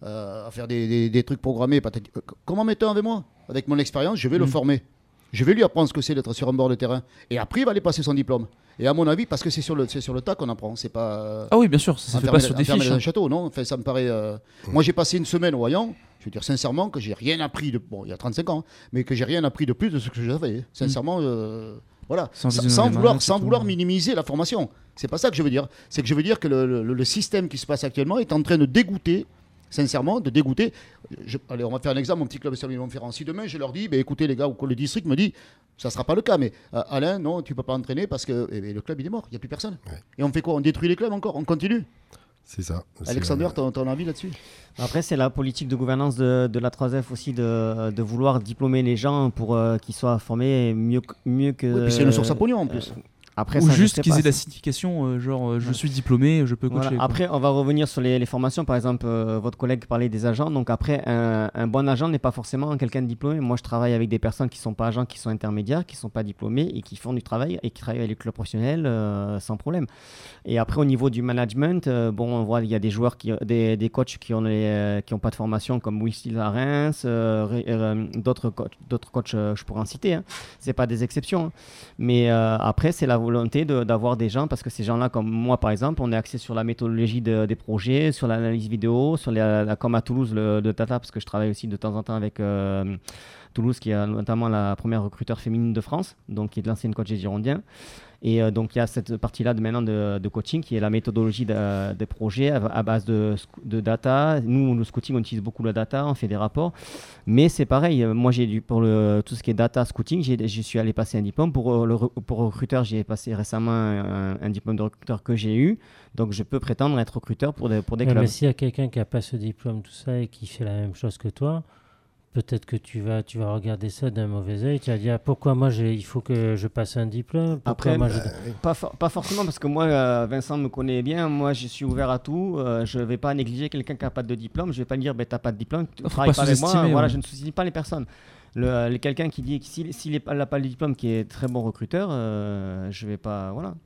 à faire des trucs programmés, comment mettez-un avec moi ? Avec mon expérience, je vais le former. Je vais lui apprendre ce que c'est d'être sur un bord de terrain. Et après, il va aller passer son diplôme. Et à mon avis, parce que c'est sur le tas qu'on apprend. C'est pas. Ah oui, bien sûr, ça se fait pas sur des fiches. Dans un château, non. Enfin, ça me paraît. Moi, j'ai passé une semaine au Hayan. Je veux dire sincèrement que j'ai rien appris de. Bon, il y a 35 ans, mais que j'ai rien appris de plus de ce que j'avais. Sincèrement, voilà. Sans vouloir minimiser la formation. C'est pas ça que je veux dire. C'est que je veux dire que le système qui se passe actuellement est en train de dégoûter. Sincèrement, de dégoûter. Allez, on va faire un exemple, mon petit club de Saint-Louis-Montferrand. Si demain je leur dis, écoutez les gars, ou que le district me dit, ça ne sera pas le cas, mais Alain, non, tu ne peux pas entraîner parce que le club il est mort, il n'y a plus personne. Ouais. Et on fait quoi ? On détruit les clubs encore ? On continue ? C'est ça. Alexander, ton avis là-dessus ? Après, c'est la politique de gouvernance de la 3F aussi de vouloir diplômer les gens pour qu'ils soient formés mieux que... Oui, puis c'est une source à pognon en plus. Après, ou ça, juste qu'ils aient la signification, je suis diplômé, je peux coacher. Voilà. Après, on va revenir sur les formations. Par exemple, votre collègue parlait des agents. Donc après, un bon agent n'est pas forcément quelqu'un de diplômé. Moi, je travaille avec des personnes qui ne sont pas agents, qui sont intermédiaires, qui ne sont pas diplômés et qui font du travail et qui travaillent avec les clubs professionnels sans problème. Et après, au niveau du management, on voit il y a des joueurs, des coachs qui n'ont pas de formation, comme Wissil à Reims, d'autres coachs, je pourrais en citer. Ce n'est pas des exceptions. Mais après, c'est la volonté d'avoir des gens, parce que ces gens-là, comme moi par exemple, on est axé sur la méthodologie des projets, sur l'analyse vidéo, sur comme à Toulouse, le data, parce que je travaille aussi de temps en temps avec Toulouse, qui est notamment la première recruteur féminine de France, donc qui est de l'ancienne coach des Girondins. Et donc il y a cette partie-là de coaching qui est la méthodologie des projets à base de data. Nous, le scouting, on utilise beaucoup la data, on fait des rapports. Mais c'est pareil, moi pour tout ce qui est data scouting, je suis allé passer un diplôme. Pour recruteur, j'ai passé récemment un diplôme de recruteur que j'ai eu. Donc je peux prétendre être recruteur pour des clubs. Mais s'il y a quelqu'un qui n'a pas ce diplôme, tout ça, et qui fait la même chose que toi, peut-être que tu vas regarder ça d'un mauvais œil. Tu vas dire pourquoi moi il faut que je passe un diplôme. Après, pas forcément, parce que moi, Vincent me connaît bien. Moi, je suis ouvert à tout. Je ne vais pas négliger quelqu'un qui n'a pas de diplôme. Je ne vais pas lui dire t'as pas de diplôme, tu ne travailles pas avec moi. Voilà, je ne sous-estime pas les personnes. Quelqu'un qui dit que s'il n'a pas le diplôme, qui est très bon recruteur, je ne vais pas. Voilà.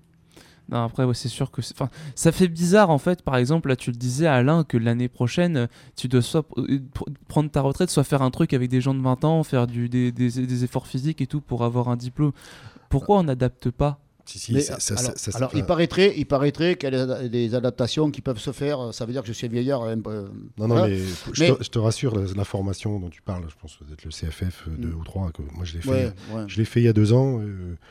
Non, après, c'est sûr que ça fait bizarre, en fait. Par exemple, là, tu le disais, Alain, que l'année prochaine, tu dois soit prendre ta retraite, soit faire un truc avec des gens de 20 ans, faire des efforts physiques et tout pour avoir un diplôme. Pourquoi on n'adapte pas ? Alors, il paraîtrait qu'il y a des adaptations qui peuvent se faire. Ça veut dire que je suis vieillard. Non, mais je te rassure, la formation dont tu parles, je pense que c'est le CFF 2 ou 3, que moi, je l'ai fait il y a 2 ans.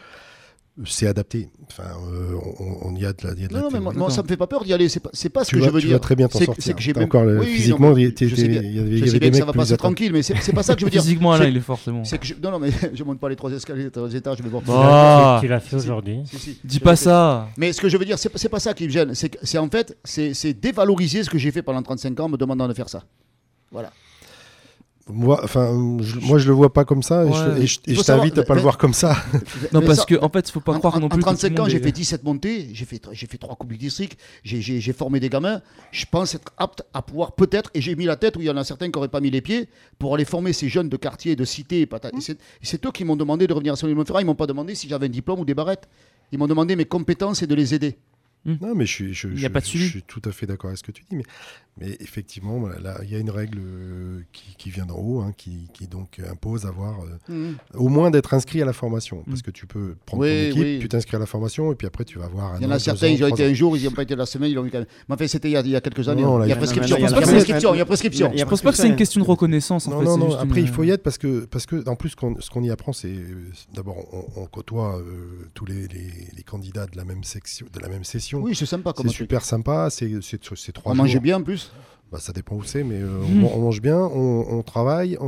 C'est adapté. Enfin, il y a de la. Non, mais moi, ça me fait pas peur d'y aller. C'est pas ce que je veux dire. Tu vas très bien t'en sortir. C'est que j'ai encore physiquement, il y avait des mecs ça va passer tranquille, mais c'est pas ça que je veux dire. Physiquement, Alain, il est forcément. Non, mais je monte pas les 3 escaliers, 3 étages, je vais voir. Tu l'as fait aujourd'hui. Dis pas ça. Mais ce que je veux dire, c'est pas ça qui me gêne. C'est en fait, c'est dévaloriser ce que j'ai fait pendant 35 ans, me demandant de faire ça. Voilà. Moi, je le vois pas comme ça, et je t'invite à pas le voir comme ça. Non, parce que en fait, faut pas croire non plus. En 35 ans, j'ai fait 17 montées, j'ai fait 3 coupes du district, j'ai formé des gamins. Je pense être apte à pouvoir peut-être, et j'ai mis la tête où il y en a certains qui n'auraient pas mis les pieds, pour aller former ces jeunes de quartier, de cité. Et c'est eux qui m'ont demandé de revenir à Saint-Louis-Montferrand. Ils m'ont pas demandé si j'avais un diplôme ou des barrettes. Ils m'ont demandé mes compétences et de les aider. Non, mais je suis tout à fait d'accord avec ce que tu dis, mais effectivement, là, il y a une règle qui vient d'en haut, qui donc impose au moins d'être inscrit à la formation, parce que tu peux prendre ton équipe, tu t'inscris à la formation, et puis après tu vas voir. Il y en a certains, ils ont été un jour, ils n'ont pas été la semaine, ils l'ont eu quand même. Mais en fait, c'était il y a quelques années. Il y a prescription. Il y a prescription. Je pense pas que c'est une question de reconnaissance. Non. Après, il faut y être parce que en plus, ce qu'on y apprend, c'est d'abord on côtoie tous les candidats de la même session. Oui, c'est sympa. C'est super sympa. C'est 3 jours. On mangeait bien en plus. Ça dépend où c'est, mais on mange bien, on travaille,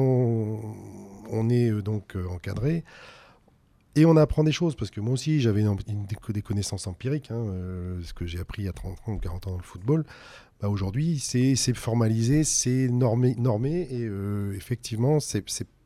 on est donc encadré. Et on apprend des choses, parce que moi aussi, j'avais des connaissances empiriques, ce que j'ai appris à 30 ans ou 40 ans dans le football. Aujourd'hui, c'est formalisé, c'est normé et effectivement, c'est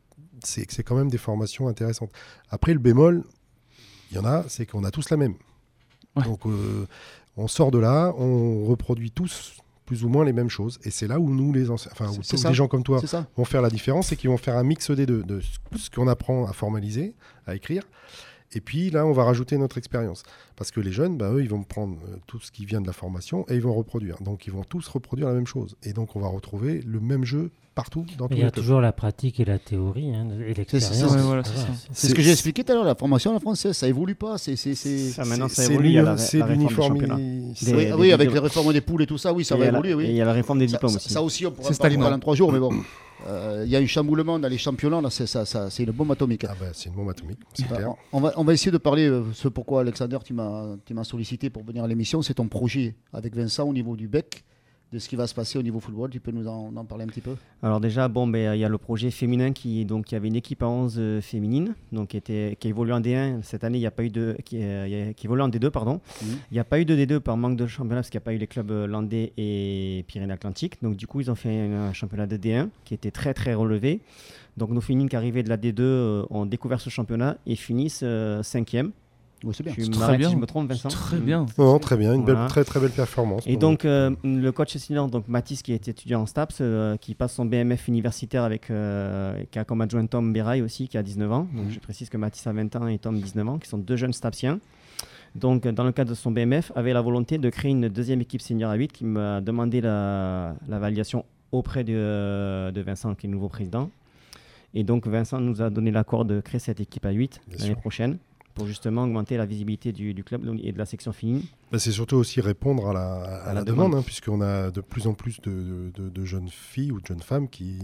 quand même des formations intéressantes. Après, le bémol, il y en a, c'est qu'on a tous la même. Ouais. Donc, on sort de là, on reproduit tous plus ou moins les mêmes choses. Et c'est là où nous, les gens comme toi, vont faire la différence, c'est qu'ils vont faire un mix de ce qu'on apprend à formaliser, à écrire. Et puis là, on va rajouter notre expérience. Parce que les jeunes, eux, ils vont prendre tout ce qui vient de la formation et ils vont reproduire. Donc, ils vont tous reproduire la même chose. Et donc, on va retrouver le même jeu partout dans tous les clubs. Il y a toujours la pratique et la théorie et l'expérience. C'est ce que j'ai expliqué tout à l'heure. La formation en française, ça évolue pas. Maintenant, ça évolue. C'est l'uniformité. Oui, avec les réformes des poules et tout ça, oui, ça va évoluer. Et il y a la réforme des diplômes aussi. Ça aussi, on pourra en parler dans 3 jours, mais bon. Il y a un chamboulement dans les championnats, là, c'est une bombe atomique. C'est une bombe atomique, c'est clair. On va essayer de parler, ce pourquoi Alexander, tu m'as sollicité pour venir à l'émission, c'est ton projet avec Vincent au niveau du BEC, de ce qui va se passer au niveau football. Tu peux nous en parler un petit peu? Alors déjà, il y a le projet féminin qui avait une équipe à 11 féminines, donc qui évolue en D1. Cette année, il n'y a pas eu qui évolue en D2, pardon. Il n'y a pas eu de D2 par manque de championnat, parce qu'il n'y a pas eu les clubs landais et Pyrénées-Atlantiques. Donc du coup, ils ont fait un championnat de D1 qui était très très relevé. Donc nos féminines qui arrivaient de la D2 ont découvert ce championnat et finissent 5e. Oui, c'est bien. Tu m'arrêtes si je me trompe, Vincent. Très bien. Non, très bien, une très très belle performance. Et donc le coach senior, donc Mathis, qui est étudiant en STAPS, qui passe son BMF universitaire qui a comme adjoint Tom Beraille aussi, qui a 19 ans. Donc je précise que Mathis a 20 ans et Tom 19 ans, qui sont 2 jeunes STAPsiens. Donc dans le cadre de son BMF, avait la volonté de créer une deuxième équipe senior à 8, qui m'a demandé la validation auprès de Vincent, qui est le nouveau président. Et donc Vincent nous a donné l'accord de créer cette équipe à 8 l'année prochaine, pour justement augmenter la visibilité du club et de la section féminine. C'est surtout aussi répondre à la demande, puisqu'on a de plus en plus de jeunes filles ou de jeunes femmes qui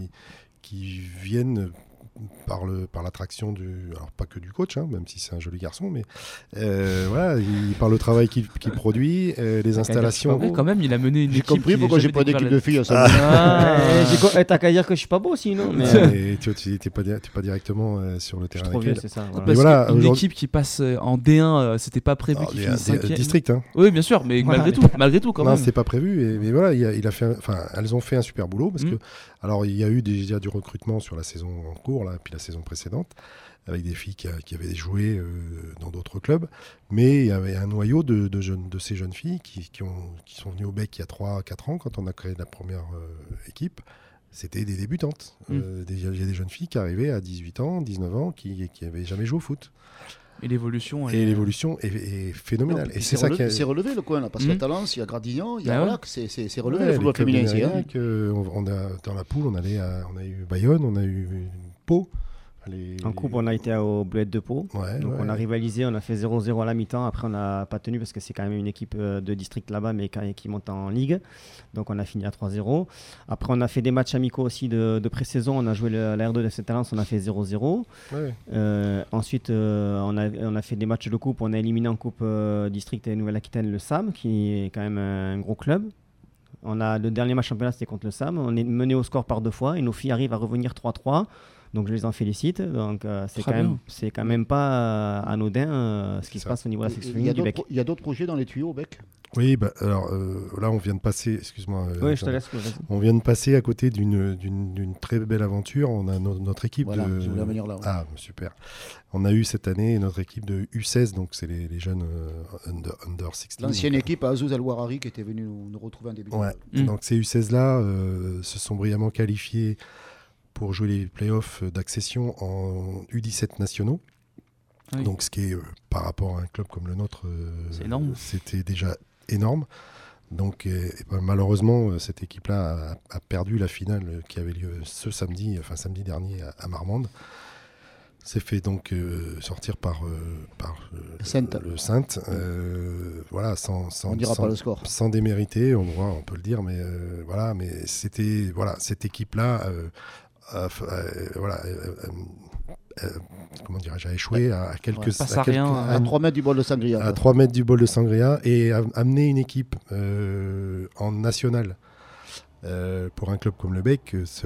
viennent par l'attraction alors pas que du coach, même si c'est un joli garçon, mais par le travail qu'il produit, les installations. Quand même, il a mené une équipe. J'ai compris pourquoi j'ai pas d'équipe de filles. T'as qu'à dire que je suis pas beau sinon. Mais tu n'es pas directement sur le terrain. Trop vieux, c'est ça. Voilà. Une équipe qui passe en D1, c'était pas prévu qu'il finisse 5e. District. Oui, bien sûr, mais malgré tout quand même. Non, c'était pas prévu. Mais voilà, elles ont fait un super boulot parce que, alors il y a eu déjà du recrutement sur la saison en cours là, puis la saison précédente, avec des filles qui avaient joué dans d'autres clubs, mais il y avait un noyau de ces jeunes filles qui sont venues au BEC il y a 3-4 ans, quand on a créé la première équipe. C'était des débutantes. Il y a des jeunes filles qui arrivaient à 18 ans, 19 ans, qui n'avaient jamais joué au foot. Et l'évolution est phénoménale. Non, et c'est relevé le coin là, parce qu'il y a Talence, il y a Gradignan, c'est relevé le football féminin ici. Dans la poule, on a eu Bayonne, on a eu Pau. En coupe, on a été au Bleuette de Pau. Donc on a rivalisé, on a fait 0-0 à la mi-temps. Après, on n'a pas tenu parce que c'est quand même une équipe de district là-bas, mais qui monte en Ligue. Donc on a fini à 3-0. Après, on a fait des matchs amicaux aussi de pré-saison. On a joué la R2 de Saint-Talence, on a fait 0-0. Ensuite, on a fait des matchs de coupe. On a éliminé en coupe district et Nouvelle-Aquitaine le SAM, qui est quand même un gros club. Le dernier match championnat, c'était contre le SAM. On est mené au score par 2 fois et nos filles arrivent à revenir 3-3. Donc je les en félicite. Donc c'est quand même pas anodin ce qui se passe au niveau de la section féminine du BEC. Il y a d'autres projets dans les tuyaux au BEC ? Oui, alors là on vient de passer, excuse-moi. Oui, je te laisse. On vient de passer à côté d'une très belle aventure. On a notre équipe je voulais venir là. Ouais. Ah, super. On a eu cette année notre équipe de U16, donc c'est les jeunes under 16. L'ancienne équipe à Azouz El-Ouarari qui était venue nous retrouver en début. Ouais. Donc ces U16-là se sont brillamment qualifiés pour jouer les playoffs d'accession en U17 nationaux. Oui. Donc ce qui est, par rapport à un club comme le nôtre, c'est énorme. C'était déjà énorme. Donc malheureusement, cette équipe-là a perdu la finale qui avait lieu samedi dernier à Marmande. S'est fait donc sortir par le Sainte. Voilà, on dira pas le score. Sans démériter, on peut le dire, mais voilà, mais c'était cette équipe-là. Comment dirais-je, a échoué à quelques à 3 mètres du bol de Sangria. À 3 mètres du bol de Sangria et a amené une équipe en nationale. Pour un club comme le BEC, ça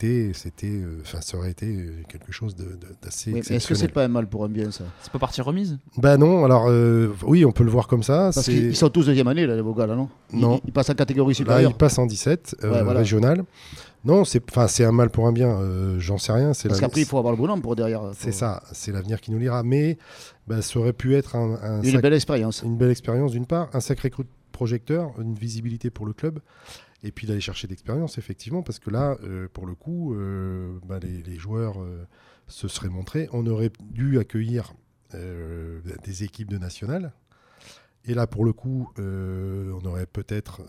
aurait été quelque chose d'assez exceptionnel. Est-ce que c'est pas un mal pour un bien, ça ? C'est pas partie remise ? Non, alors oui, on peut le voir comme ça. Parce qu'ils sont tous deuxième année, là, les beaux gars, là, non ? Non. Ils passent en catégorie supérieure. Là, ils passent en 17, régional. Non, c'est un mal pour un bien, j'en sais rien. Parce qu'après, il faut avoir le bonhomme pour derrière. C'est ça, c'est l'avenir qui nous lira. Mais ça aurait pu être une belle expérience. Une belle expérience, d'une part, un sacré coup de projecteur, une visibilité pour le club. Et puis d'aller chercher d'expérience, effectivement, parce que là, pour le coup, les joueurs se seraient montrés. On aurait dû accueillir des équipes de nationales. Et là, pour le coup, on aurait peut-être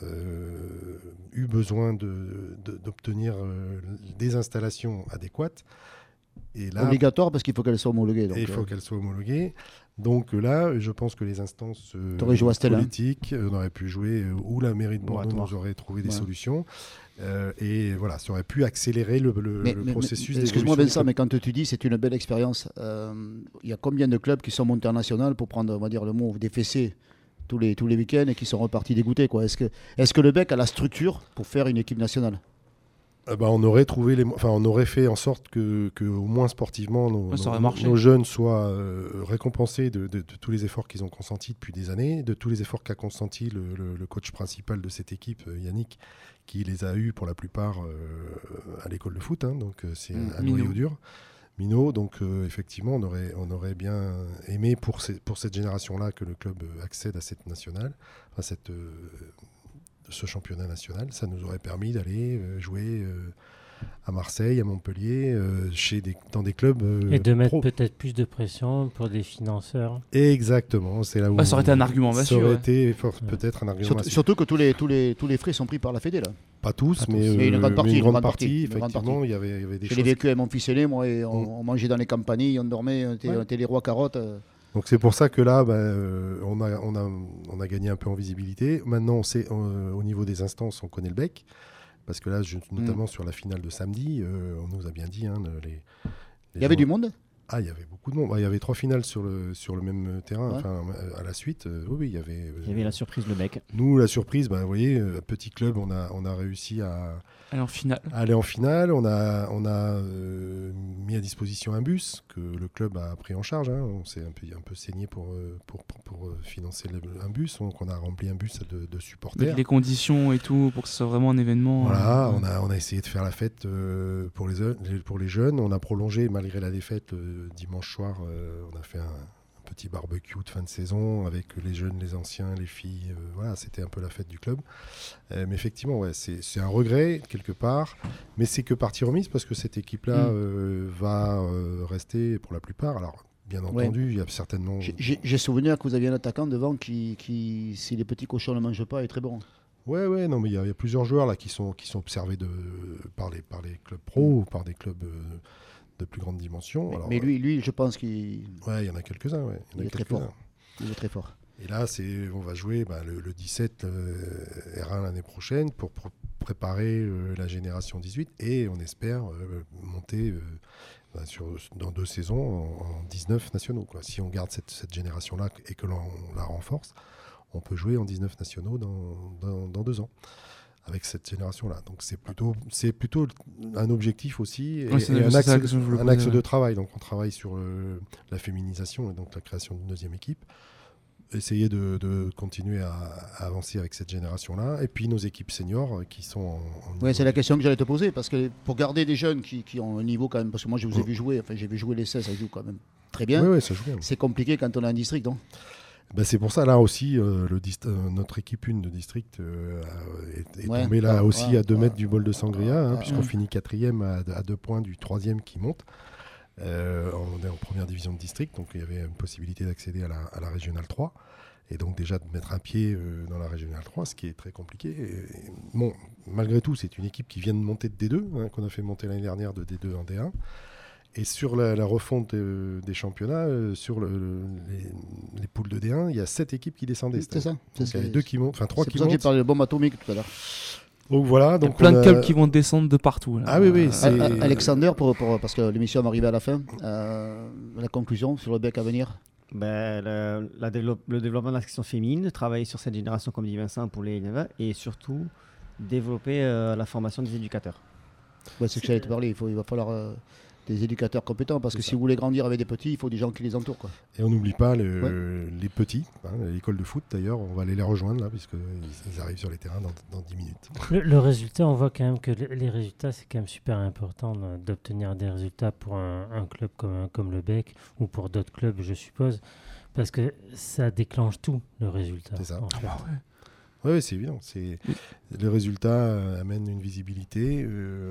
eu besoin d'obtenir des installations adéquates. Et là, obligatoire, parce qu'il faut qu'elles soient homologuées. Il faut qu'elles soient homologuées. Donc là, je pense que les instances politiques, on aurait pu jouer, ou la mairie de Bordeaux nous aurait trouvé des solutions. Et voilà, ça aurait pu accélérer le processus. Excuse-moi Vincent, mais quand tu dis c'est une belle expérience, il y a combien de clubs qui sont montés en national, pour prendre, on va dire, le mot des fessées tous les week-ends, et qui sont repartis dégoûtés, quoi. Est-ce que le BEC a la structure pour faire une équipe nationale ? On aurait on aurait fait en sorte que au moins sportivement nos jeunes soient récompensés de tous les efforts qu'ils ont consentis depuis des années, de tous les efforts qu'a consenti le coach principal de cette équipe, Yannick, qui les a eus pour la plupart à l'école de foot, donc c'est un noyau dur. Minot, donc effectivement on aurait bien aimé pour cette génération-là que le club accède à cette nationale, à ce championnat national. Ça nous aurait permis d'aller jouer à Marseille, à Montpellier, dans des clubs et de mettre peut-être plus de pression pour des financeurs. Exactement, c'est là où ça aurait été un argument massue. Ça aurait été peut-être un argument massue. Surtout que tous les frais sont pris par la Fédé, là. Pas tous, mais une grande partie. Effectivement, il y avait des choses. Je l'ai vécu avec mon fils aîné, moi, et on mangeait dans les campagnes, on dormait, on était les rois carottes. Donc c'est pour ça que là, on a gagné un peu en visibilité. Maintenant, on sait, au niveau des instances, on connaît le BEC. Parce que là, notamment sur la finale de samedi, on nous a bien dit... il y avait du monde ? Il y avait beaucoup de monde. Il y avait 3 finales sur le même terrain. Ouais. À la suite, oui, il y avait... Il y avait la surprise, le BEC. Nous, la surprise, vous voyez, petit club, on a réussi à... aller en finale. On a mis à disposition un bus que le club a pris en charge. On s'est un peu saigné pour financer un bus. Donc on a rempli un bus de supporters. Avec les conditions et tout, pour que ce soit vraiment un événement. Voilà, on a essayé de faire la fête pour les jeunes. On a prolongé, malgré la défaite, dimanche soir. On a fait un petit barbecue de fin de saison avec les jeunes, les anciens, les filles. Voilà, c'était un peu la fête du club. Mais effectivement, c'est un regret quelque part. Mais c'est que partie remise parce que cette équipe-là va rester pour la plupart. Alors, bien entendu, il y a certainement... J'ai souvenir que vous aviez un attaquant devant qui, si les petits cochons ne mangent pas, est très bon. Ouais, non, mais il y a plusieurs joueurs là qui sont observés par les clubs pro ou par des clubs... de plus grande dimension. Mais lui, je pense qu'il... Ouais, il y en a quelques-uns. Ouais. Il est très fort. Il est très fort. Et là, on va jouer le 17 R1 l'année prochaine pour préparer la génération 18 et on espère monter dans 2 saisons en 19 nationaux. Quoi. Si on garde cette génération-là et que l'on la renforce, on peut jouer en 19 nationaux dans 2 ans. avec cette génération-là. Donc c'est plutôt un objectif aussi et, c'est un axe de travail. Donc on travaille sur la féminisation et donc la création d'une deuxième équipe. Essayer de continuer à avancer avec cette génération-là. Et puis nos équipes seniors qui sont Oui, c'est la question que j'allais te poser, parce que pour garder des jeunes qui ont un niveau quand même, parce que moi je vous ai vu jouer, j'ai vu jouer l'essai, ça joue quand même très bien. Oui, ça joue bien. C'est compliqué quand on a un district, non ? C'est pour ça, là aussi, notre équipe 1 de district est tombée là aussi à 2 mètres du bol de Sangria, puisqu'on finit 4e à 2 points du 3e qui monte. On est en première division de district, donc il y avait une possibilité d'accéder à la régionale 3 et donc déjà de mettre un pied dans la régionale 3, ce qui est très compliqué. Bon, malgré tout, c'est une équipe qui vient de monter de D2, qu'on a fait monter l'année dernière de D2 en D1. Et sur la refonte des championnats, sur les poules de D1, il y a 7 équipes qui descendaient. C'est ça. Il y a 2 qui montent, enfin 3 qui montent. C'est pour ça que j'ai parlé de bombe atomique tout à l'heure. Donc voilà, il y a plein de clubs qui vont descendre de partout. Là. Ah oui, Alexander, parce que l'émission va arriver à la fin, la conclusion sur le bec à venir. Le développement de la section féminine, travailler sur cette génération, comme dit Vincent, pour les élèves, et surtout développer la formation des éducateurs. C'est ce que j'allais te parler, il va falloir des éducateurs compétents, parce que si vous voulez grandir avec des petits, il faut des gens qui les entourent. Quoi. Et on n'oublie pas les petits, l'école de foot d'ailleurs, on va aller les rejoindre là, puisqu'ils arrivent sur les terrains dans 10 minutes. Le résultat, on voit quand même que les résultats, c'est quand même super important d'obtenir des résultats pour un club comme le Bec, ou pour d'autres clubs, je suppose, parce que ça déclenche tout, le résultat. C'est ça. Oui, c'est évident. Le résultat amène une visibilité,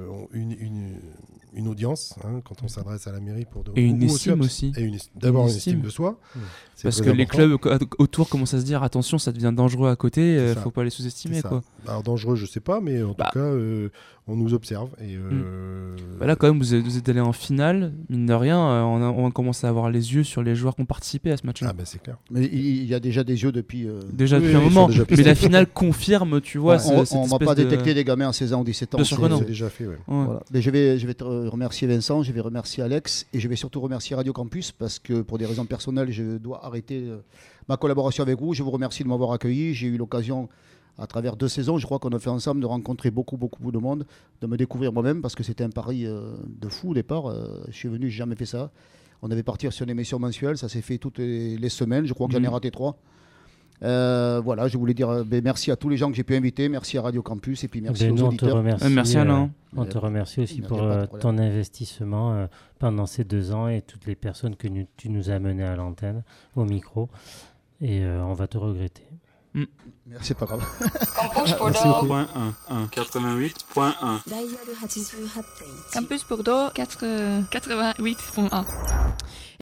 une audience, quand on s'adresse à la mairie et une estime aussi. D'abord une estime de soi. Parce que les clubs autour commencent à se dire attention, ça devient dangereux à côté, il ne faut pas les sous-estimer. Quoi. Alors dangereux, je ne sais pas, mais en tout cas, on nous observe. Et, là, quand même, vous êtes allé en finale, mine de rien, on commence à avoir les yeux sur les joueurs qui ont participé à ce match-là. C'est clair. Mais il y a déjà des yeux depuis un moment, mais la finale confirme, tu vois. On ne va pas détecter des gamins à 16 ans ou 17 ans. Bien sûr que non. C'est déjà fait, Voilà. Mais je vais te remercier Vincent, je vais remercier Alex et je vais surtout remercier Radio Campus parce que pour des raisons personnelles, je dois arrêter ma collaboration avec vous. Je vous remercie de m'avoir accueilli. J'ai eu l'occasion, à travers 2 saisons, je crois qu'on a fait ensemble, de rencontrer beaucoup de monde, de me découvrir moi-même parce que c'était un pari de fou au départ. Je suis venu, j'ai jamais fait ça. On avait parti sur une émission mensuelle, ça s'est fait toutes les semaines. Je crois que j'en ai raté 3. Voilà, je voulais dire merci à tous les gens que j'ai pu inviter, merci à Radio Campus et puis merci aux auditeurs. Merci Alain. On te remercie aussi pour ton investissement pendant ces 2 ans et toutes les personnes que tu nous as menées à l'antenne, au micro. Et on va te regretter. C'est pas grave. Campus Bordeaux 88.1 Campus Bordeaux 88.1